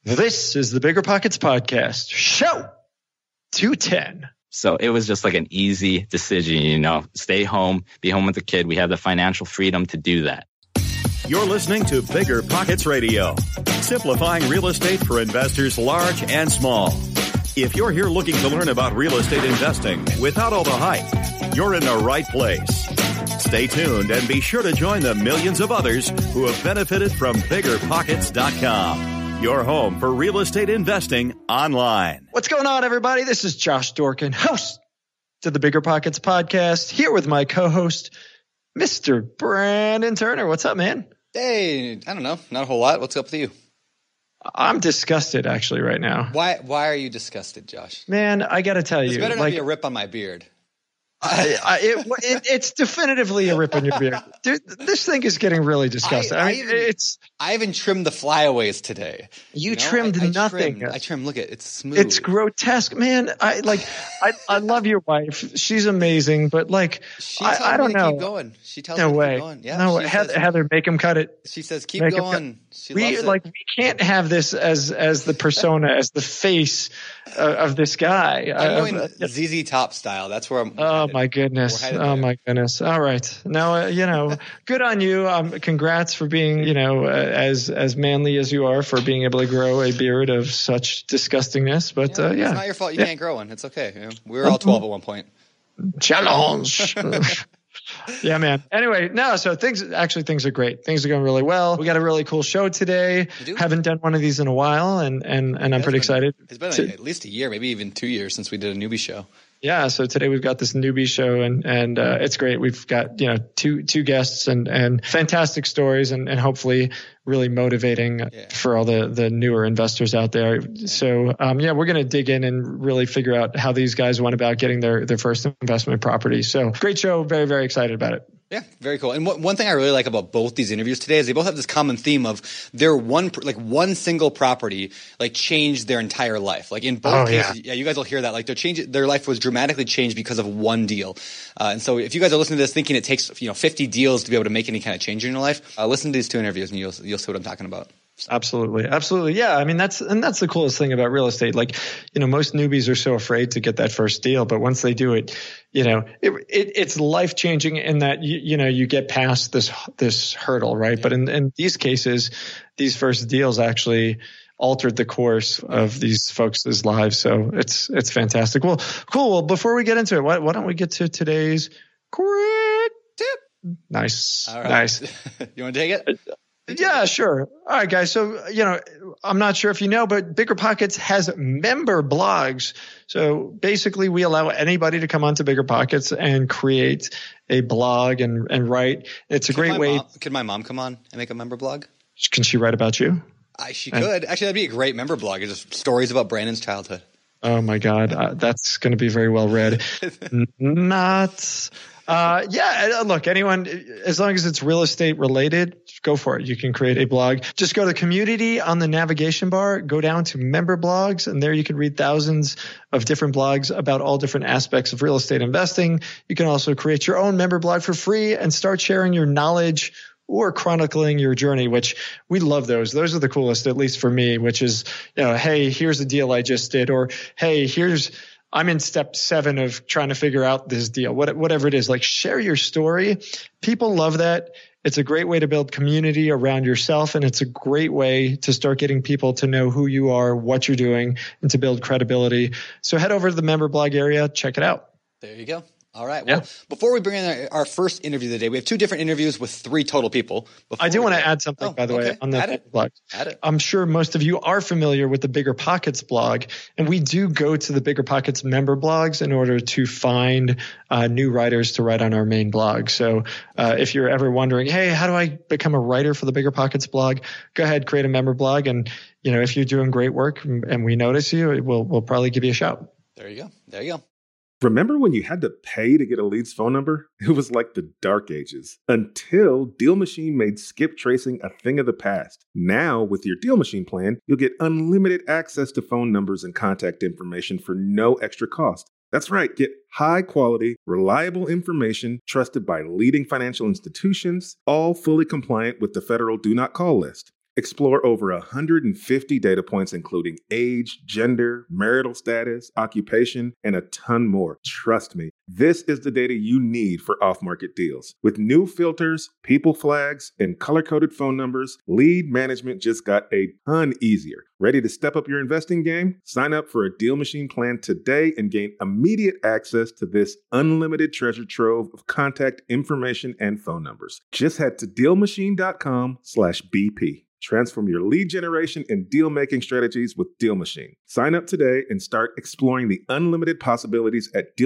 This is the Bigger Pockets Podcast, show 210. So it was just like an easy decision, stay home, be home with the kid. We have the financial freedom to do that. You're listening to Bigger Pockets Radio, simplifying real estate for investors large and small. If you're here looking to learn about real estate investing without all the hype, you're in the right place. Stay tuned and be sure to join the millions of others who have benefited from BiggerPockets.com. Your home for real estate investing online. What's going on, everybody? This is Josh Dorkin, host to the Bigger Pockets Podcast, here with my co-host, Mr. Brandon Turner. What's up, man? Hey, I don't know. Not a whole lot. What's up with you? I'm disgusted, actually, right now. Why are you disgusted, Josh? Man, I got to tell you. This better not be a rip on my beard. It's definitively a rip on your beard. Dude, this thing is getting really disgusting. I even trimmed the flyaways today. You trimmed nothing. I trimmed. Look at it's smooth. It's grotesque, man. I love your wife. She's amazing, but I don't know. Keep going. She tells no me way. to keep going. Yeah, no way. Heather, make him cut it. She says keep going. We can't have this as the persona, as the face of this guy. I'm going ZZ Top style. That's where I'm. Oh my goodness. Oh my goodness. All right. Now, good on you. Congrats for being, as manly as you are, for being able to grow a beard of such disgustingestiness. But It's not your fault. You can't grow one. It's okay. We were all 12 at one point. Challenge. Yeah, man. Anyway, so things are great. Things are going really well. We got a really cool show today. Haven't done one of these in a while, and I'm pretty excited. It's been at least a year, maybe even 2 years since we did a newbie show. Yeah, so today we've got this newbie show, and it's great. We've got two guests and fantastic stories, and hopefully really motivating for all the newer investors out there. So we're going to dig in and really figure out how these guys went about getting their first investment property. So great show, very, very excited about it. Yeah, very cool. And one thing I really like about both these interviews today is they both have this common theme of their one single property changed their entire life. Like in both cases, you guys will hear that. Their life was dramatically changed because of one deal. And so if you guys are listening to this thinking it takes 50 deals to be able to make any kind of change in your life, listen to these two interviews and you'll see what I'm talking about. Absolutely. Yeah. I mean, that's the coolest thing about real estate. Most newbies are so afraid to get that first deal, but once they do it, it's life changing in that, you get past this hurdle, right? Yeah. But in these cases, these first deals actually altered the course of these folks' lives. So it's fantastic. Well, cool. Well, before we get into it, why don't we get to today's quick tip? Nice. All right. Nice. You want to take it? Yeah, sure. All right, guys. So, I'm not sure if you know, but Bigger Pockets has member blogs. So basically we allow anybody to come onto Bigger Pockets and create a blog and write. It's a great way. Could my mom come on and make a member blog? Can she write about you? She could. Actually, that'd be a great member blog. It's just stories about Brandon's childhood. Oh my God. That's going to be very well read. Not. Look, anyone, as long as it's real estate related, go for it. You can create a blog. Just go to community on the navigation bar, go down to member blogs, and there you can read thousands of different blogs about all different aspects of real estate investing. You can also create your own member blog for free and start sharing your knowledge or chronicling your journey, which we love those. Those are the coolest, at least for me, which is, hey, here's a deal I just did, or hey, I'm in step 7 of trying to figure out this deal, whatever it is. Share your story. People love that. It's a great way to build community around yourself, and it's a great way to start getting people to know who you are, what you're doing, and to build credibility. So head over to the member blog area, check it out. There you go. All right. Well, before we bring in our first interview of the day, we have 2 different interviews with 3 total people. I do want to add something, by the way, on the blog. I'm sure most of you are familiar with the Bigger Pockets blog, and we do go to the Bigger Pockets member blogs in order to find new writers to write on our main blog. So if you're ever wondering, hey, how do I become a writer for the Bigger Pockets blog? Go ahead, create a member blog, and if you're doing great work and we notice you, we'll probably give you a shout. There you go. Remember when you had to pay to get a lead's phone number? It was like the dark ages. Until Deal Machine made skip tracing a thing of the past. Now, with your Deal Machine plan, you'll get unlimited access to phone numbers and contact information for no extra cost. That's right, get high-quality, reliable information trusted by leading financial institutions, all fully compliant with the federal Do Not Call list. Explore over 150 data points, including age, gender, marital status, occupation, and a ton more. Trust me, this is the data you need for off-market deals. With new filters, people flags, and color-coded phone numbers, lead management just got a ton easier. Ready to step up your investing game? Sign up for a Deal Machine plan today and gain immediate access to this unlimited treasure trove of contact information and phone numbers. Just head to DealMachine.com/BP. Transform your lead generation and deal-making strategies with Deal Machine. Sign up today and start exploring the unlimited possibilities at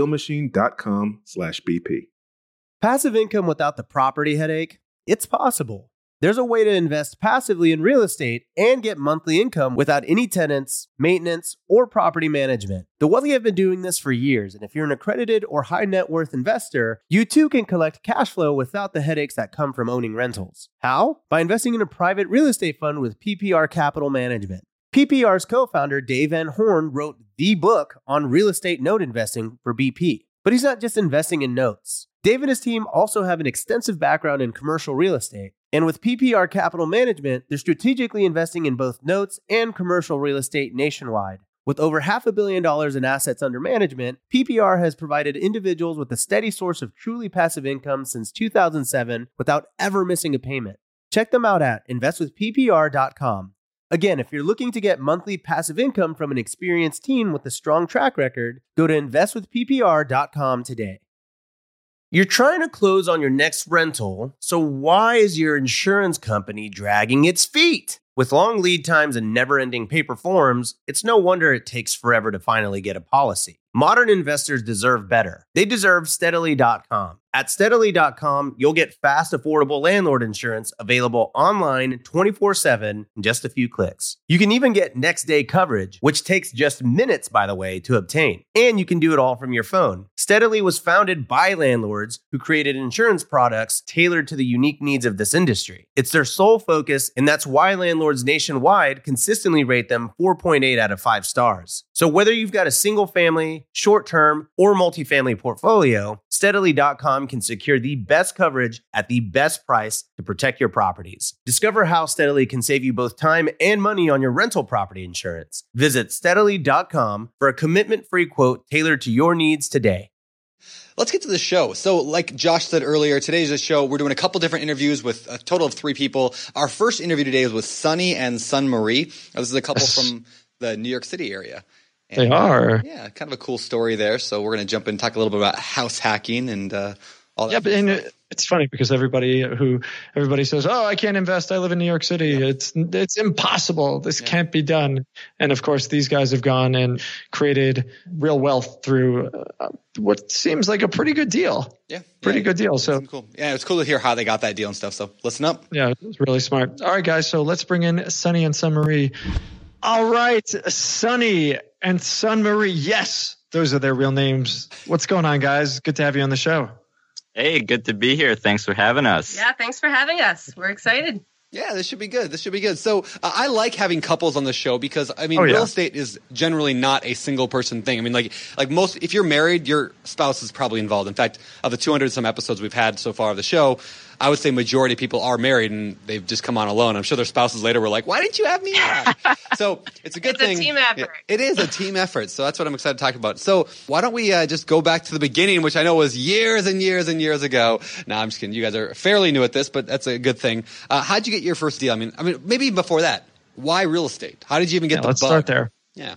DealMachine.com/BP. Passive income without the property headache? It's possible. There's a way to invest passively in real estate and get monthly income without any tenants, maintenance, or property management. The Wealthy have been doing this for years, and if you're an accredited or high net worth investor, you too can collect cash flow without the headaches that come from owning rentals. How? By investing in a private real estate fund with PPR Capital Management. PPR's co-founder, Dave Van Horn, wrote the book on real estate note investing for BP. But he's not just investing in notes. Dave and his team also have an extensive background in commercial real estate. And with PPR Capital Management, they're strategically investing in both notes and commercial real estate nationwide. With over $500 million in assets under management, PPR has provided individuals with a steady source of truly passive income since 2007 without ever missing a payment. Check them out at investwithppr.com. Again, if you're looking to get monthly passive income from an experienced team with a strong track record, go to investwithppr.com today. You're trying to close on your next rental, so why is your insurance company dragging its feet? With long lead times and never-ending paper forms, it's no wonder it takes forever to finally get a policy. Modern investors deserve better. They deserve Steadily.com. At Steadily.com, you'll get fast, affordable landlord insurance available online 24/7 in just a few clicks. You can even get next-day coverage, which takes just minutes, by the way, to obtain. And you can do it all from your phone. Steadily was founded by landlords who created insurance products tailored to the unique needs of this industry. It's their sole focus, and that's why landlords nationwide consistently rate them 4.8 out of 5 stars. So whether you've got a single-family, short-term, or multifamily portfolio, Steadily.com can secure the best coverage at the best price to protect your properties. Discover how Steadily can save you both time and money on your rental property insurance. Visit Steadily.com for a commitment-free quote tailored to your needs today. Let's get to the show. So like Josh said earlier, today's a show. We're doing a couple different interviews with a total of 3 people. Our first interview today is with Sunny and Sun Marie. This is a couple from the New York City area. And, they are. Yeah, kind of a cool story there. So we're going to jump in and talk a little bit about house hacking and all that. Yeah, but it's funny because everybody says, "Oh, I can't invest. I live in New York City. Yeah. It's impossible. This can't be done." And of course, these guys have gone and created real wealth through what seems like a pretty good deal. Yeah, pretty good deal. So cool. Yeah, it's cool to hear how they got that deal and stuff. So listen up. Yeah, it's really smart. All right, guys. So let's bring in Sunny and Sun Marie. All right, Sunny and Sun Marie. Yes, those are their real names. What's going on, guys? Good to have you on the show. Hey, good to be here. Thanks for having us. Yeah, thanks for having us. We're excited. Yeah, this should be good. So I like having couples on the show because, real estate is generally not a single person thing. I mean, like most, if you're married, your spouse is probably involved. In fact, of the 200 some episodes we've had so far of the show, I would say majority of people are married and they've just come on alone. I'm sure their spouses later were like, "Why didn't you have me on?" So it's a good thing. It's a team effort. It is a team effort. So that's what I'm excited to talk about. So why don't we just go back to the beginning, which I know was years and years and years ago. No, I'm just kidding. You guys are fairly new at this, but that's a good thing. How'd you get your first deal? I mean, maybe before that, why real estate? How did you even get the bug? Let's start there. Yeah.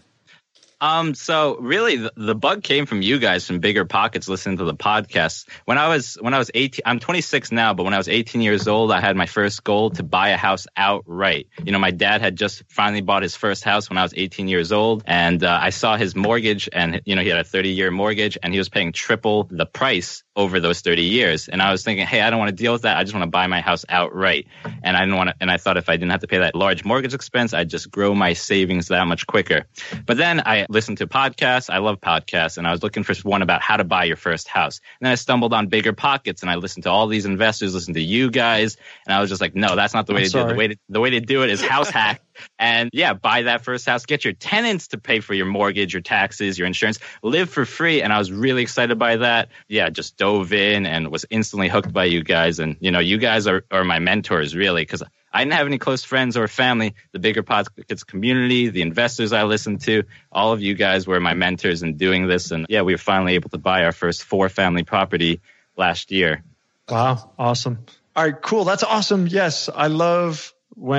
So really the bug came from you guys from Bigger Pockets listening to the podcast. When I was 18, I'm 26 now, but when I was 18 years old, I had my first goal to buy a house outright. You know, my dad had just finally bought his first house when I was 18 years old. And I saw his mortgage and, he had a 30-year mortgage and he was paying triple the price over those 30 years. And I was thinking, hey, I don't want to deal with that. I just want to buy my house outright. And I thought if I didn't have to pay that large mortgage expense, I'd just grow my savings that much quicker. But then I listened to podcasts. I love podcasts. And I was looking for one about how to buy your first house. And then I stumbled on Bigger Pockets and I listened to all these investors, listened to you guys. And I was just like, no, that's not the way to do it. The way to do it is house hack. And buy that first house, get your tenants to pay for your mortgage, your taxes, your insurance, live for free. And I was really excited by that. Yeah, just dove in and was instantly hooked by you guys. And, you guys are my mentors, really, because I didn't have any close friends or family. The Bigger Pockets community, the investors I listened to, all of you guys were my mentors in doing this. And yeah, we were finally able to buy our first 4-family property last year. Wow. Awesome. All right, cool. That's awesome. Yes. I love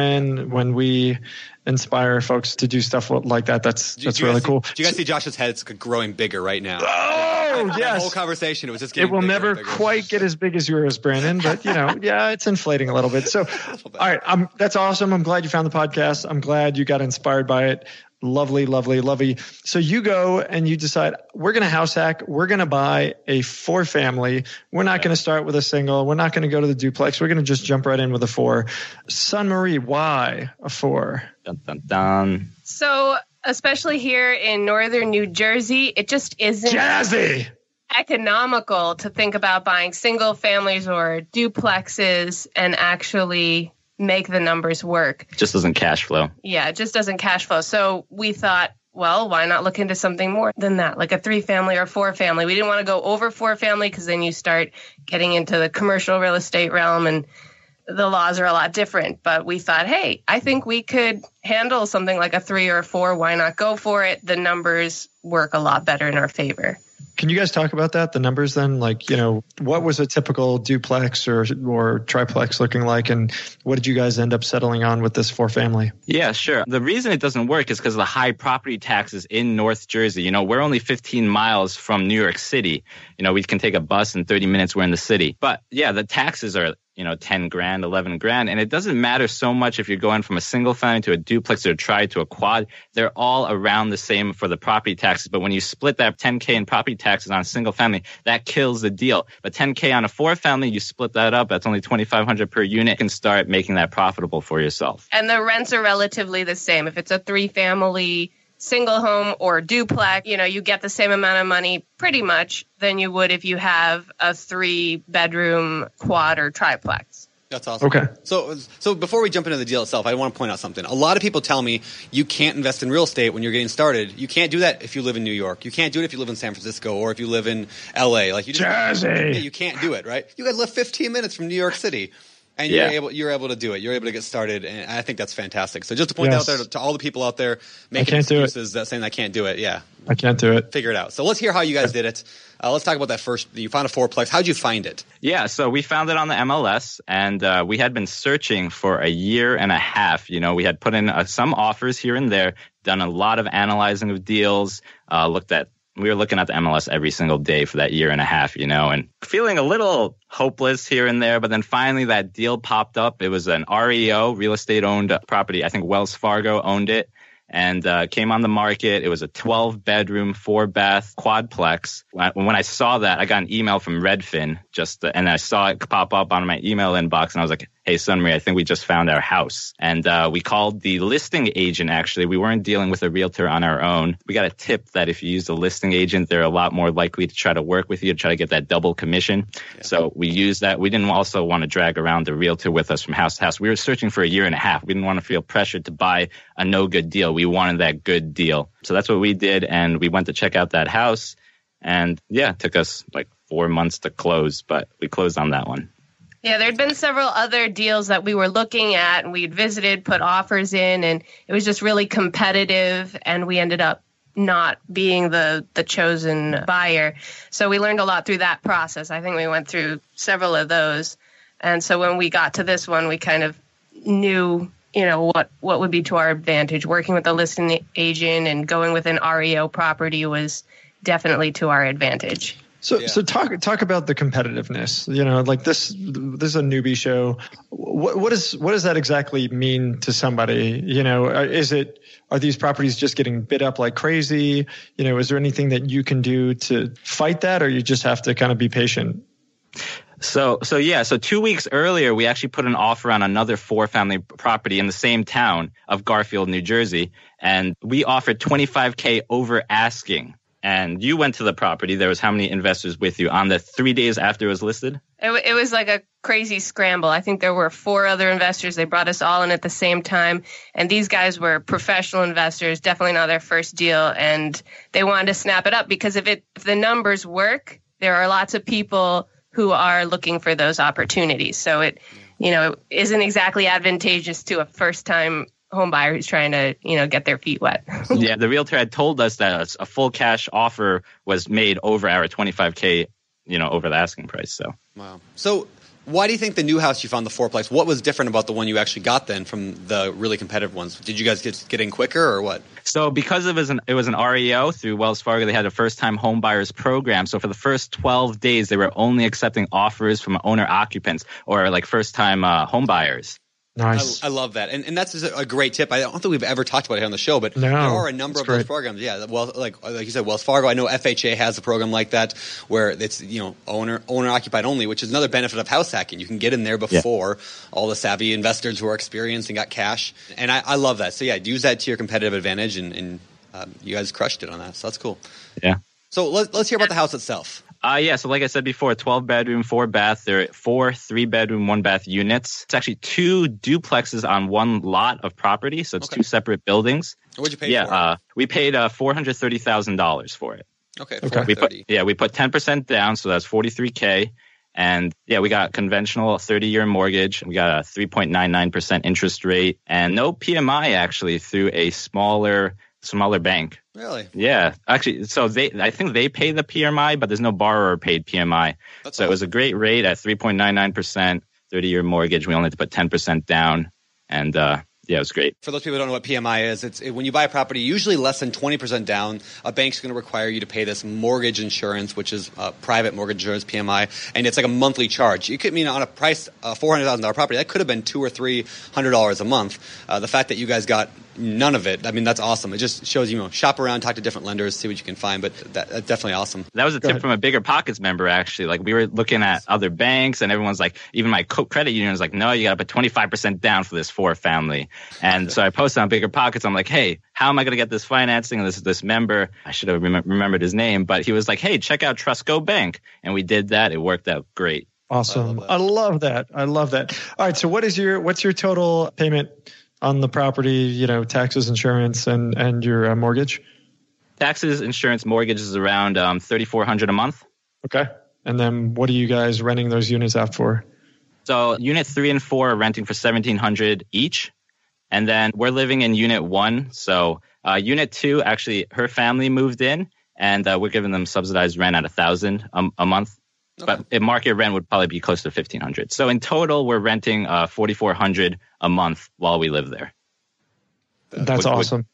when we inspire folks to do stuff like that. That's really cool. Do you guys see Josh's head? It's growing bigger right now. Oh, yes. The whole conversation, it was just getting bigger. It will never quite get as big as yours, Brandon, but yeah, it's inflating a little bit. So, all right. That's awesome. I'm glad you found the podcast. I'm glad you got inspired by it. Lovely, lovely, lovely. So you go and you decide, we're going to house hack. We're going to buy a 4-family. We're not going to start with a single. We're not going to go to the duplex. We're going to just jump right in with a 4. Sunmarie, why a 4? Dun, dun, dun. So, especially here in northern New Jersey, it just isn't jazzy economical to think about buying single families or duplexes and actually make the numbers work. Just doesn't cash flow. Yeah, it just doesn't cash flow. So we thought, well, why not look into something more than that, like a 3-family or 4-family? We didn't want to go over 4-family because then you start getting into the commercial real estate realm and the laws are a lot different. But we thought, hey, I think we could handle something like a 3 or a 4. Why not go for it? The numbers work a lot better in our favor. Can you guys talk about that? The numbers then, like, what was a typical duplex or triplex looking like? And what did you guys end up settling on with this 4-family? Yeah, sure. The reason it doesn't work is because of the high property taxes in North Jersey. We're only 15 miles from New York City. We can take a bus in 30 minutes. We're in the city. But yeah, the taxes are 10 grand, 11 grand. And it doesn't matter so much if you're going from a single family to a duplex or a tri to a quad. They're all around the same for the property taxes. But when you split that $10K in property taxes on a single family, that kills the deal. But $10K on a 4-family, you split that up. That's only $2,500 per unit. You can start making that profitable for yourself. And the rents are relatively the same. If it's a 3-family single home or duplex, you get the same amount of money pretty much than you would if you have a 3-bedroom quad or triplex. That's awesome. Okay. So before we jump into the deal itself, I want to point out something. A lot of people tell me you can't invest in real estate when you're getting started. You can't do that if you live in New York. You can't do it if you live in San Francisco or if you live in LA. Jersey. You can't do it, right? You guys live 15 minutes from New York City. And you're able to do it. You're able to get started, and I think that's fantastic. So just to point out there to all the people out there making excuses that saying I can't do it, I can't do it. Figure it out. So let's hear how you guys did it. Let's talk about that first. You found a 4-plex. How'd you find it? Yeah, so we found it on the MLS, and we had been searching for a year and a half. We had put in some offers here and there, done a lot of analyzing of deals, we were looking at the MLS every single day for that year and a half, and feeling a little hopeless here and there. But then finally that deal popped up. It was an REO, real estate owned property. I think Wells Fargo owned it and came on the market. It was a 12-bedroom, 4-bath quadplex. When I saw that, I got an email from Redfin and I saw it pop up on my email inbox and I was like, hey, Sunmarie, I think we just found our house. And we called the listing agent, actually. We weren't dealing with a realtor on our own. We got a tip that if you use the listing agent, they're a lot more likely to try to work with you, to try to get that double commission. Yeah. So we used that. We didn't also want to drag around the realtor with us from house to house. We were searching for a year and a half. We didn't want to feel pressured to buy a no-good deal. We wanted that good deal. So that's what we did. And we went to check out that house. And yeah, it took us like 4 months to close, but we closed on that one. Yeah, there'd been several other deals that we were looking at and we'd visited, put offers in, and it was just really competitive and we ended up not being the chosen buyer. So we learned a lot through that process. I think we went through several of those. And so when we got to this one, we kind of knew, what would be to our advantage. Working with a listing agent and going with an REO property was definitely to our advantage. So talk about the competitiveness. Like this is a newbie show. What does that exactly mean to somebody? Are these properties just getting bid up like crazy? Is there anything that you can do to fight that, or you just have to kind of be patient? So 2 weeks earlier, we actually put an offer on another 4-family property in the same town of Garfield, New Jersey, and we offered $25K over asking. And you went to the property. There was how many investors with you on the 3 days after it was listed? It was like a crazy scramble. I think there were 4 other investors. They brought us all in at the same time. And these guys were professional investors, definitely not their first deal. And they wanted to snap it up because if the numbers work, there are lots of people who are looking for those opportunities. So it isn't exactly advantageous to a first-time home buyer who's trying to, get their feet wet. Yeah, the realtor had told us that a full cash offer was made over our $25K, over the asking price. So wow. So why do you think the new house you found, the fourplex, what was different about the one you actually got then from the really competitive ones? Did you guys get in quicker or what? So because it was an REO through Wells Fargo, they had a first-time home buyers program. So for the first 12 days, they were only accepting offers from owner occupants or like first-time home buyers. Nice. I love that. And that's a great tip. I don't think we've ever talked about it here on the show, but there are a number of those programs. Yeah. Well, like you said, Wells Fargo, I know FHA has a program like that where it's, owner occupied only, which is another benefit of house hacking. You can get in there before all the savvy investors who are experienced and got cash. And I love that. So yeah, use that to your competitive advantage and you guys crushed it on that. So that's cool. Yeah. So let's hear about the house itself. So like I said before, 12-bedroom, 4-bath. There are 4 3-bedroom, 1-bath units. It's actually 2 duplexes on one lot of property, so it's 2 separate buildings. What'd you pay for it? We paid $430,000 for it. Okay, $430,000. We put 10% down, so that's $43K. And we got conventional 30-year mortgage. We got a 3.99% interest rate and no PMI actually through a smaller bank. Really? Yeah. Actually, so I think they pay the PMI, but there's no borrower paid PMI. That's awesome. It was a great rate at 3.99%, 30-year mortgage. We only had to put 10% down. And it was great. For those people who don't know what PMI is, it's when you buy a property, usually less than 20% down, a bank's going to require you to pay this mortgage insurance, which is private mortgage insurance, PMI, and it's like a monthly charge. It could mean on a price, $400,000 property, that could have been $200 or $300 a month. The fact that you guys got none of it, I mean, that's awesome. It just shows, shop around, talk to different lenders, see what you can find, but that's definitely awesome. That was a tip from a Bigger Pockets member, actually. Like, we were looking at other banks, and everyone's like, even my credit union was like, no, you got to put 25% down for this 4-family. And so I posted on Bigger Pockets. I'm like, hey, how am I going to get this financing? And this member, I should have remembered his name, but he was like, hey, check out Trustco Bank. And we did that. It worked out great. Awesome. I love that. All right. So what's your total payment on the property, taxes, insurance, and your mortgage? Taxes, insurance, mortgage is around $3,400 a month. Okay. And then what are you guys renting those units out for? So unit 3 and 4 are renting for $1,700 each. And then we're living in unit 1. So unit 2, actually, her family moved in, and we're giving them subsidized rent at $1,000 a month. Okay. But market rent would probably be close to $1,500. So in total, we're renting $4,400 a month while we live there. That's awesome.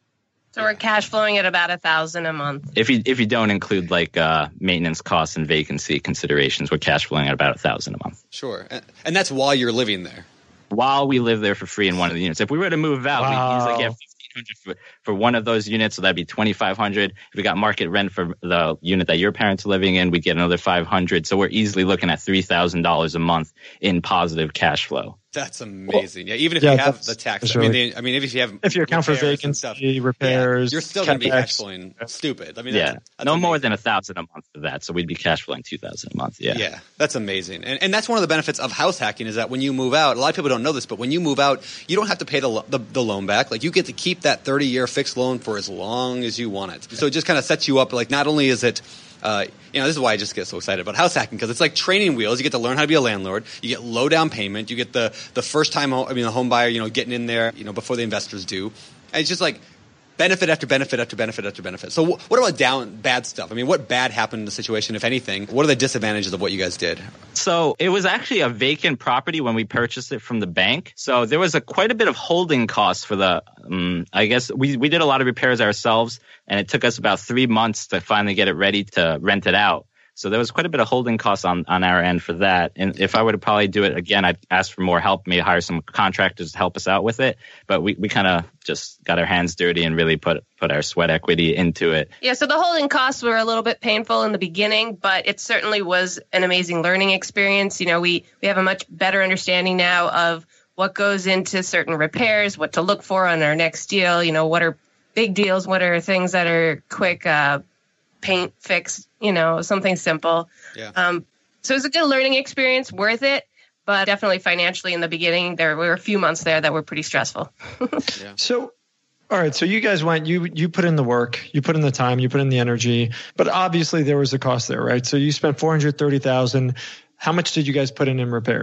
So we're cash flowing at about $1,000 a month. If you don't include like maintenance costs and vacancy considerations, we're cash flowing at about $1,000 a month. Sure, and that's while you're living there. While we live there for free in one of the units. If we were to move out, we'd easily get $1,500 for one of those units, so that'd be $2,500. If we got market rent for the unit that your parents are living in, we'd get another $500. So we're easily looking at $3,000 a month in positive cash flow. That's amazing. Yeah, even if you have the tax, really, if you account for vacancy, repairs, you're still going to be cash flowing stupid. I mean, that's no amazing. More than $1,000 a month for that. So we'd be cash flowing $2,000 a month. Yeah, that's amazing. And that's one of the benefits of house hacking is that when you move out, a lot of people don't know this, but when you move out, you don't have to pay the loan back. Like, you get to keep that 30-year fixed loan for as long as you want it. So it just kind of sets you up. Like, not only is it this is why I just get so excited about house hacking, because it's like training wheels. You get to learn how to be a landlord. You get low down payment. You get the first time the home buyer, getting in there, before the investors do. And it's just like benefit after benefit after benefit after benefit. So what about bad stuff? I mean, what bad happened in the situation, if anything? What are the disadvantages of what you guys did? So it was actually a vacant property when we purchased it from the bank. So there was quite a bit of holding costs for the, I guess we did a lot of repairs ourselves, and it took us about 3 months to finally get it ready to rent it out. So there was quite a bit of holding costs on our end for that. And if I were to probably do it again, I'd ask for more help, maybe hire some contractors to help us out with it. But we kind of just got our hands dirty and really put our sweat equity into it. Yeah, so the holding costs were a little bit painful in the beginning, but it certainly was an amazing learning experience. We have a much better understanding now of what goes into certain repairs, what to look for on our next deal, what are big deals, what are things that are quick paint fix, something simple. Yeah. So it was a good learning experience, worth it, but definitely financially in the beginning, there were a few months there that were pretty stressful. Yeah. So, all right. So you guys you put in the work, you put in the time, you put in the energy, but obviously there was a cost there, right? So you spent $430,000. How much did you guys put in repairs?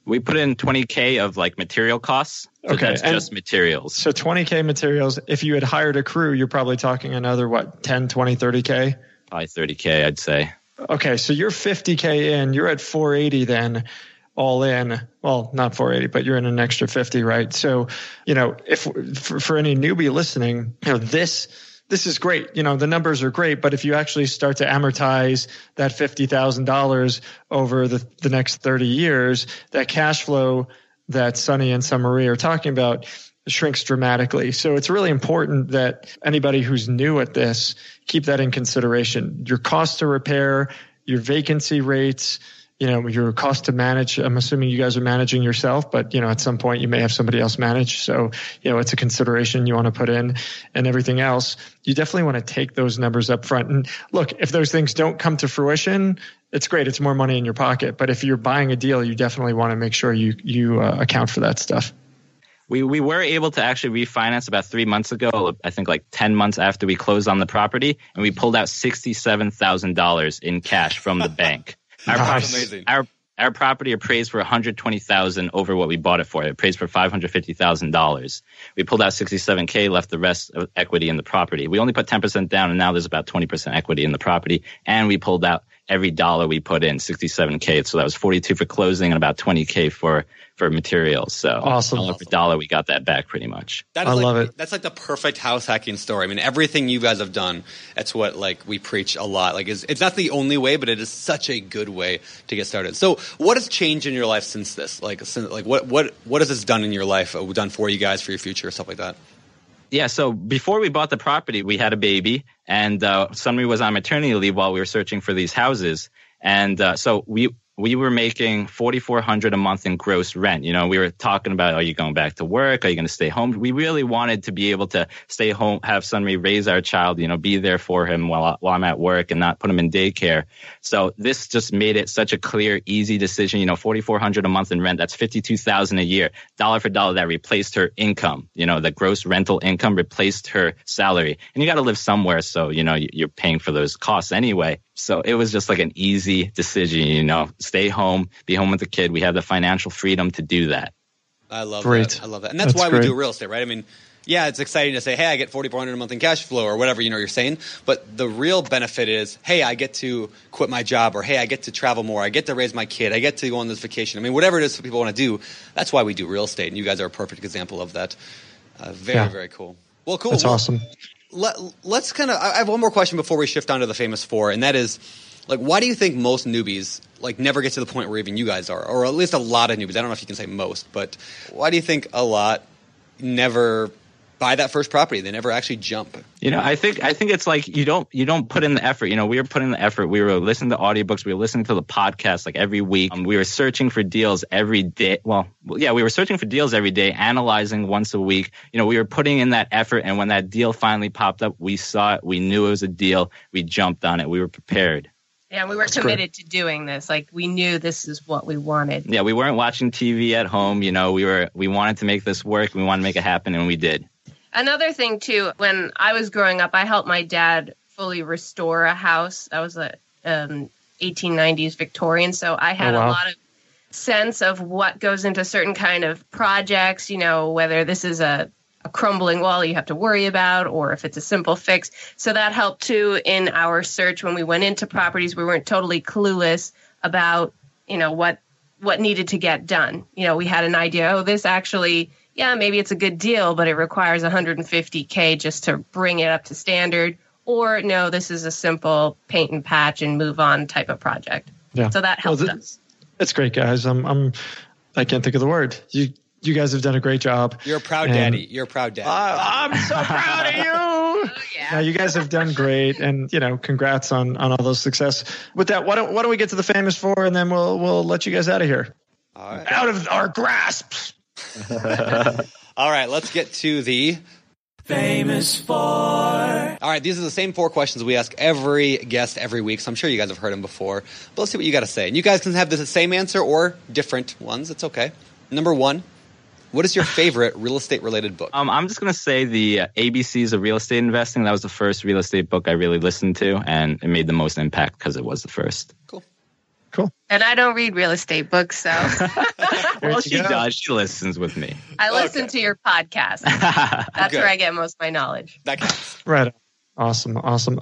We put in $20K of like material costs. So okay, that's just materials. So $20K materials. If you had hired a crew, you're probably talking another, what, 10, 20, 30K? Probably 30K, I'd say. Okay, so you're 50K in. You're at 480 then, all in. Well, not 480, but you're in an extra 50, right? So, if for any newbie listening, this is great. The numbers are great, but if you actually start to amortize that $50,000 over the next 30 years, that cash flow that Sonny and Summery are talking about shrinks dramatically. So it's really important that anybody who's new at this, keep that in consideration. Your cost to repair, your vacancy rates, your cost to manage. I'm assuming you guys are managing yourself, but at some point you may have somebody else manage. So, it's a consideration you want to put in, and everything else. You definitely want to take those numbers up front. And look, if those things don't come to fruition, it's great. It's more money in your pocket. But if you're buying a deal, you definitely want to make sure you account for that stuff. We were able to actually refinance about 3 months ago, I think like 10 months after we closed on the property, and we pulled out $67,000 in cash from the bank. Our property appraised for $120,000 over what we bought it for. It appraised for $550,000. We pulled out $67K, left the rest of equity in the property. We only put 10% down, and now there's about 20% equity in the property. And we pulled out every dollar we put in, $67K. So that was $42 for closing and about $20K for materials. So awesome. Dollar for dollar, we got that back pretty much. I love it. That's like the perfect house hacking story. I mean, everything you guys have done, that's what we preach a lot. It's not the only way, but it is such a good way to get started. So what has changed in your life since this? What has this done in your life, done for you guys, for your future, stuff like that? Yeah, so before we bought the property, we had a baby, and Summery was on maternity leave while we were searching for these houses. And so we were making $4,400 a month in gross rent. We were talking about, are you going back to work? Are you going to stay home? We really wanted to be able to stay home, have Summery raise our child, be there for him while I'm at work and not put him in daycare. So this just made it such a clear, easy decision. $4,400 a month in rent, that's $52,000 a year. Dollar for dollar, that replaced her income. The gross rental income replaced her salary. And you got to live somewhere, so, you're paying for those costs anyway. So it was just like an easy decision, stay home, be home with the kid. We have the financial freedom to do that. I love that. I love that. And that's why we do real estate, right? I mean, yeah, it's exciting to say, hey, I get $4,400 a month in cash flow or whatever, you're saying. But the real benefit is, hey, I get to quit my job, or hey, I get to travel more. I get to raise my kid. I get to go on this vacation. I mean, whatever it is people want to do, that's why we do real estate. And you guys are a perfect example of that. Very cool. Well, cool. That's awesome. Let's I have one more question before we shift on to the famous four, and that is, why do you think most newbies never get to the point where even you guys are, or at least a lot of newbies? I don't know if you can say most, but why do you think a lot never buy that first property? They never actually jump. I think it's you don't put in the effort. We were putting the effort. We were listening to audiobooks. We were listening to the podcast every week. We were searching for deals every day. We were searching for deals every day, analyzing once a week. We were putting in that effort. And when that deal finally popped up, we saw it. We knew it was a deal. We jumped on it. We were prepared. Yeah, we were committed to doing this. We knew this is what we wanted. Yeah, we weren't watching TV at home. We wanted to make this work. We wanted to make it happen, and we did. Another thing, too, when I was growing up, I helped my dad fully restore a house. That was a 1890s Victorian. So I had a lot of sense of what goes into certain kind of projects, whether this is a crumbling wall you have to worry about or if it's a simple fix. So that helped, too, in our search when we went into properties. We weren't totally clueless about, what needed to get done. We had an idea, this actually... yeah, maybe it's a good deal, but it requires $150K just to bring it up to standard. Or no, this is a simple paint and patch and move on type of project. Yeah. So that helped us. That's great, guys. I can't think of the word. You guys have done a great job. You're a proud daddy. You're a proud daddy. I'm so proud of you. Oh, yeah. You guys have done great, and congrats on all those success. With that, why don't we get to the famous four, and then we'll let you guys out of here. All right. Out of our grasp. All right, let's get to the famous four. All right, these are the same four questions we ask every guest every week, so I'm sure you guys have heard them before. But let's see what you got to say. And you guys can have the same answer or different ones. It's okay. Number one, what is your favorite real estate-related book? I'm just going to say the ABCs of Real Estate Investing. That was the first real estate book I really listened to, and it made the most impact because it was the first. Cool. Cool. And I don't read real estate books, so. Well, she does. She listens with me. I listen to your podcast. That's where I get most of my knowledge. That counts. Right. Awesome.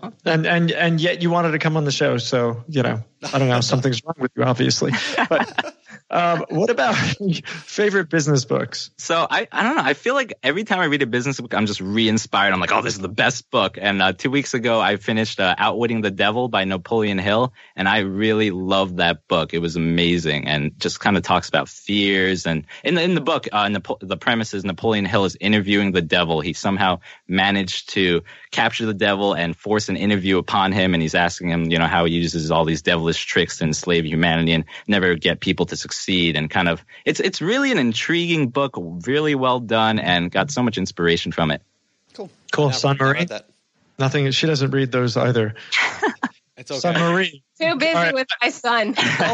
And yet you wanted to come on the show. So, I don't know, something's wrong with you, obviously. But what about favorite business books? So I don't know. I feel like every time I read a business book, I'm just re-inspired. I'm like, oh, this is the best book. And 2 weeks ago, I finished Outwitting the Devil by Napoleon Hill. And I really loved that book. It was amazing and just kind of talks about fears. And in the book, the premise is Napoleon Hill is interviewing the devil. He somehow managed to capture the devil and force an interview upon him. And he's asking him, how he uses all these devilish tricks to enslave humanity and never get people to succeed. And kind of, it's really an intriguing book, really well done, and got so much inspiration from it. Cool. Sun Marie? Nothing. She doesn't read those either. It's okay. Sun Marie. Too busy with my son.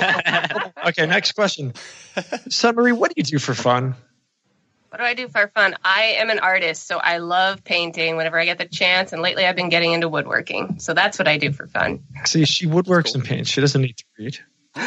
Okay, next question. Sun Marie, what do you do for fun? What do I do for fun? I am an artist, so I love painting whenever I get the chance. And lately I've been getting into woodworking. So that's what I do for fun. See, she woodworks and paints. She doesn't need to read.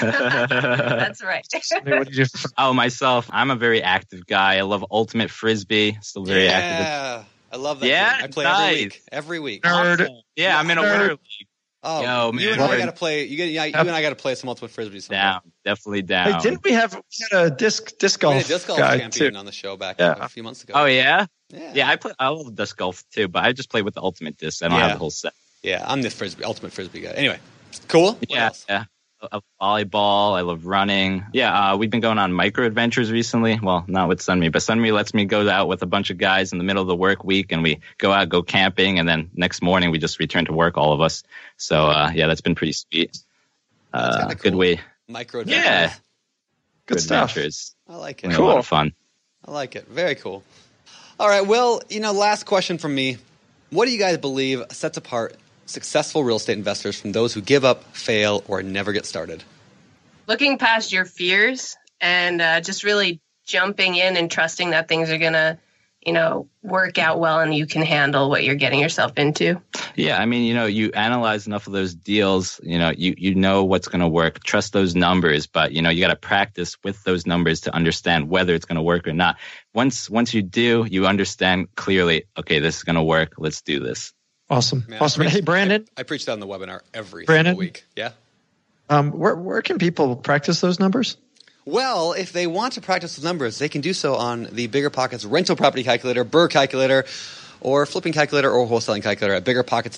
That's right. What do you do for fun? Oh, myself, I'm a very active guy. I love ultimate frisbee. Still very active. Yeah, I love that. Yeah, game. I play nice. every week. Nerd. Awesome. Yeah, I'm in a winter league. Oh, yo, man. you and I got to play. You and I got to play some ultimate frisbee. Down, definitely down. Hey, didn't we had a disc golf? We had a disc golf guy champion too on the show back Yeah. a few months ago. Oh yeah, yeah. I love disc golf too, but I just play with the ultimate disc. I don't have the whole set. Yeah, I'm the ultimate frisbee guy. Anyway, cool. What else? Yeah. I love volleyball. I love running. Yeah, we've been going on micro adventures recently. Well, not with Sunmi, but Sunmi lets me go out with a bunch of guys in the middle of the work week, and we go out, go camping, and then next morning we just return to work, all of us. So that's been pretty sweet. Cool. Good way. Micro adventures. Yeah, Good stuff. adventures. I like it. Really a lot of fun. I like it. Very cool. All right. Well, last question from me. What do you guys believe sets apart successful real estate investors from those who give up, fail, or never get started? Looking past your fears and just really jumping in and trusting that things are going to, work out well and you can handle what you're getting yourself into. Yeah, I mean, you analyze enough of those deals, you know what's going to work. Trust those numbers, but you got to practice with those numbers to understand whether it's going to work or not. Once you do, you understand clearly, okay, this is going to work. Let's do this. Awesome. Man, awesome. Hey, Brandon. I preach that on the webinar every Brandon? single week. Yeah. Where can people practice those numbers? Well, if they want to practice those numbers, they can do so on the Bigger Pockets rental property calculator, BRRRR calculator, or flipping calculator, or wholesaling calculator at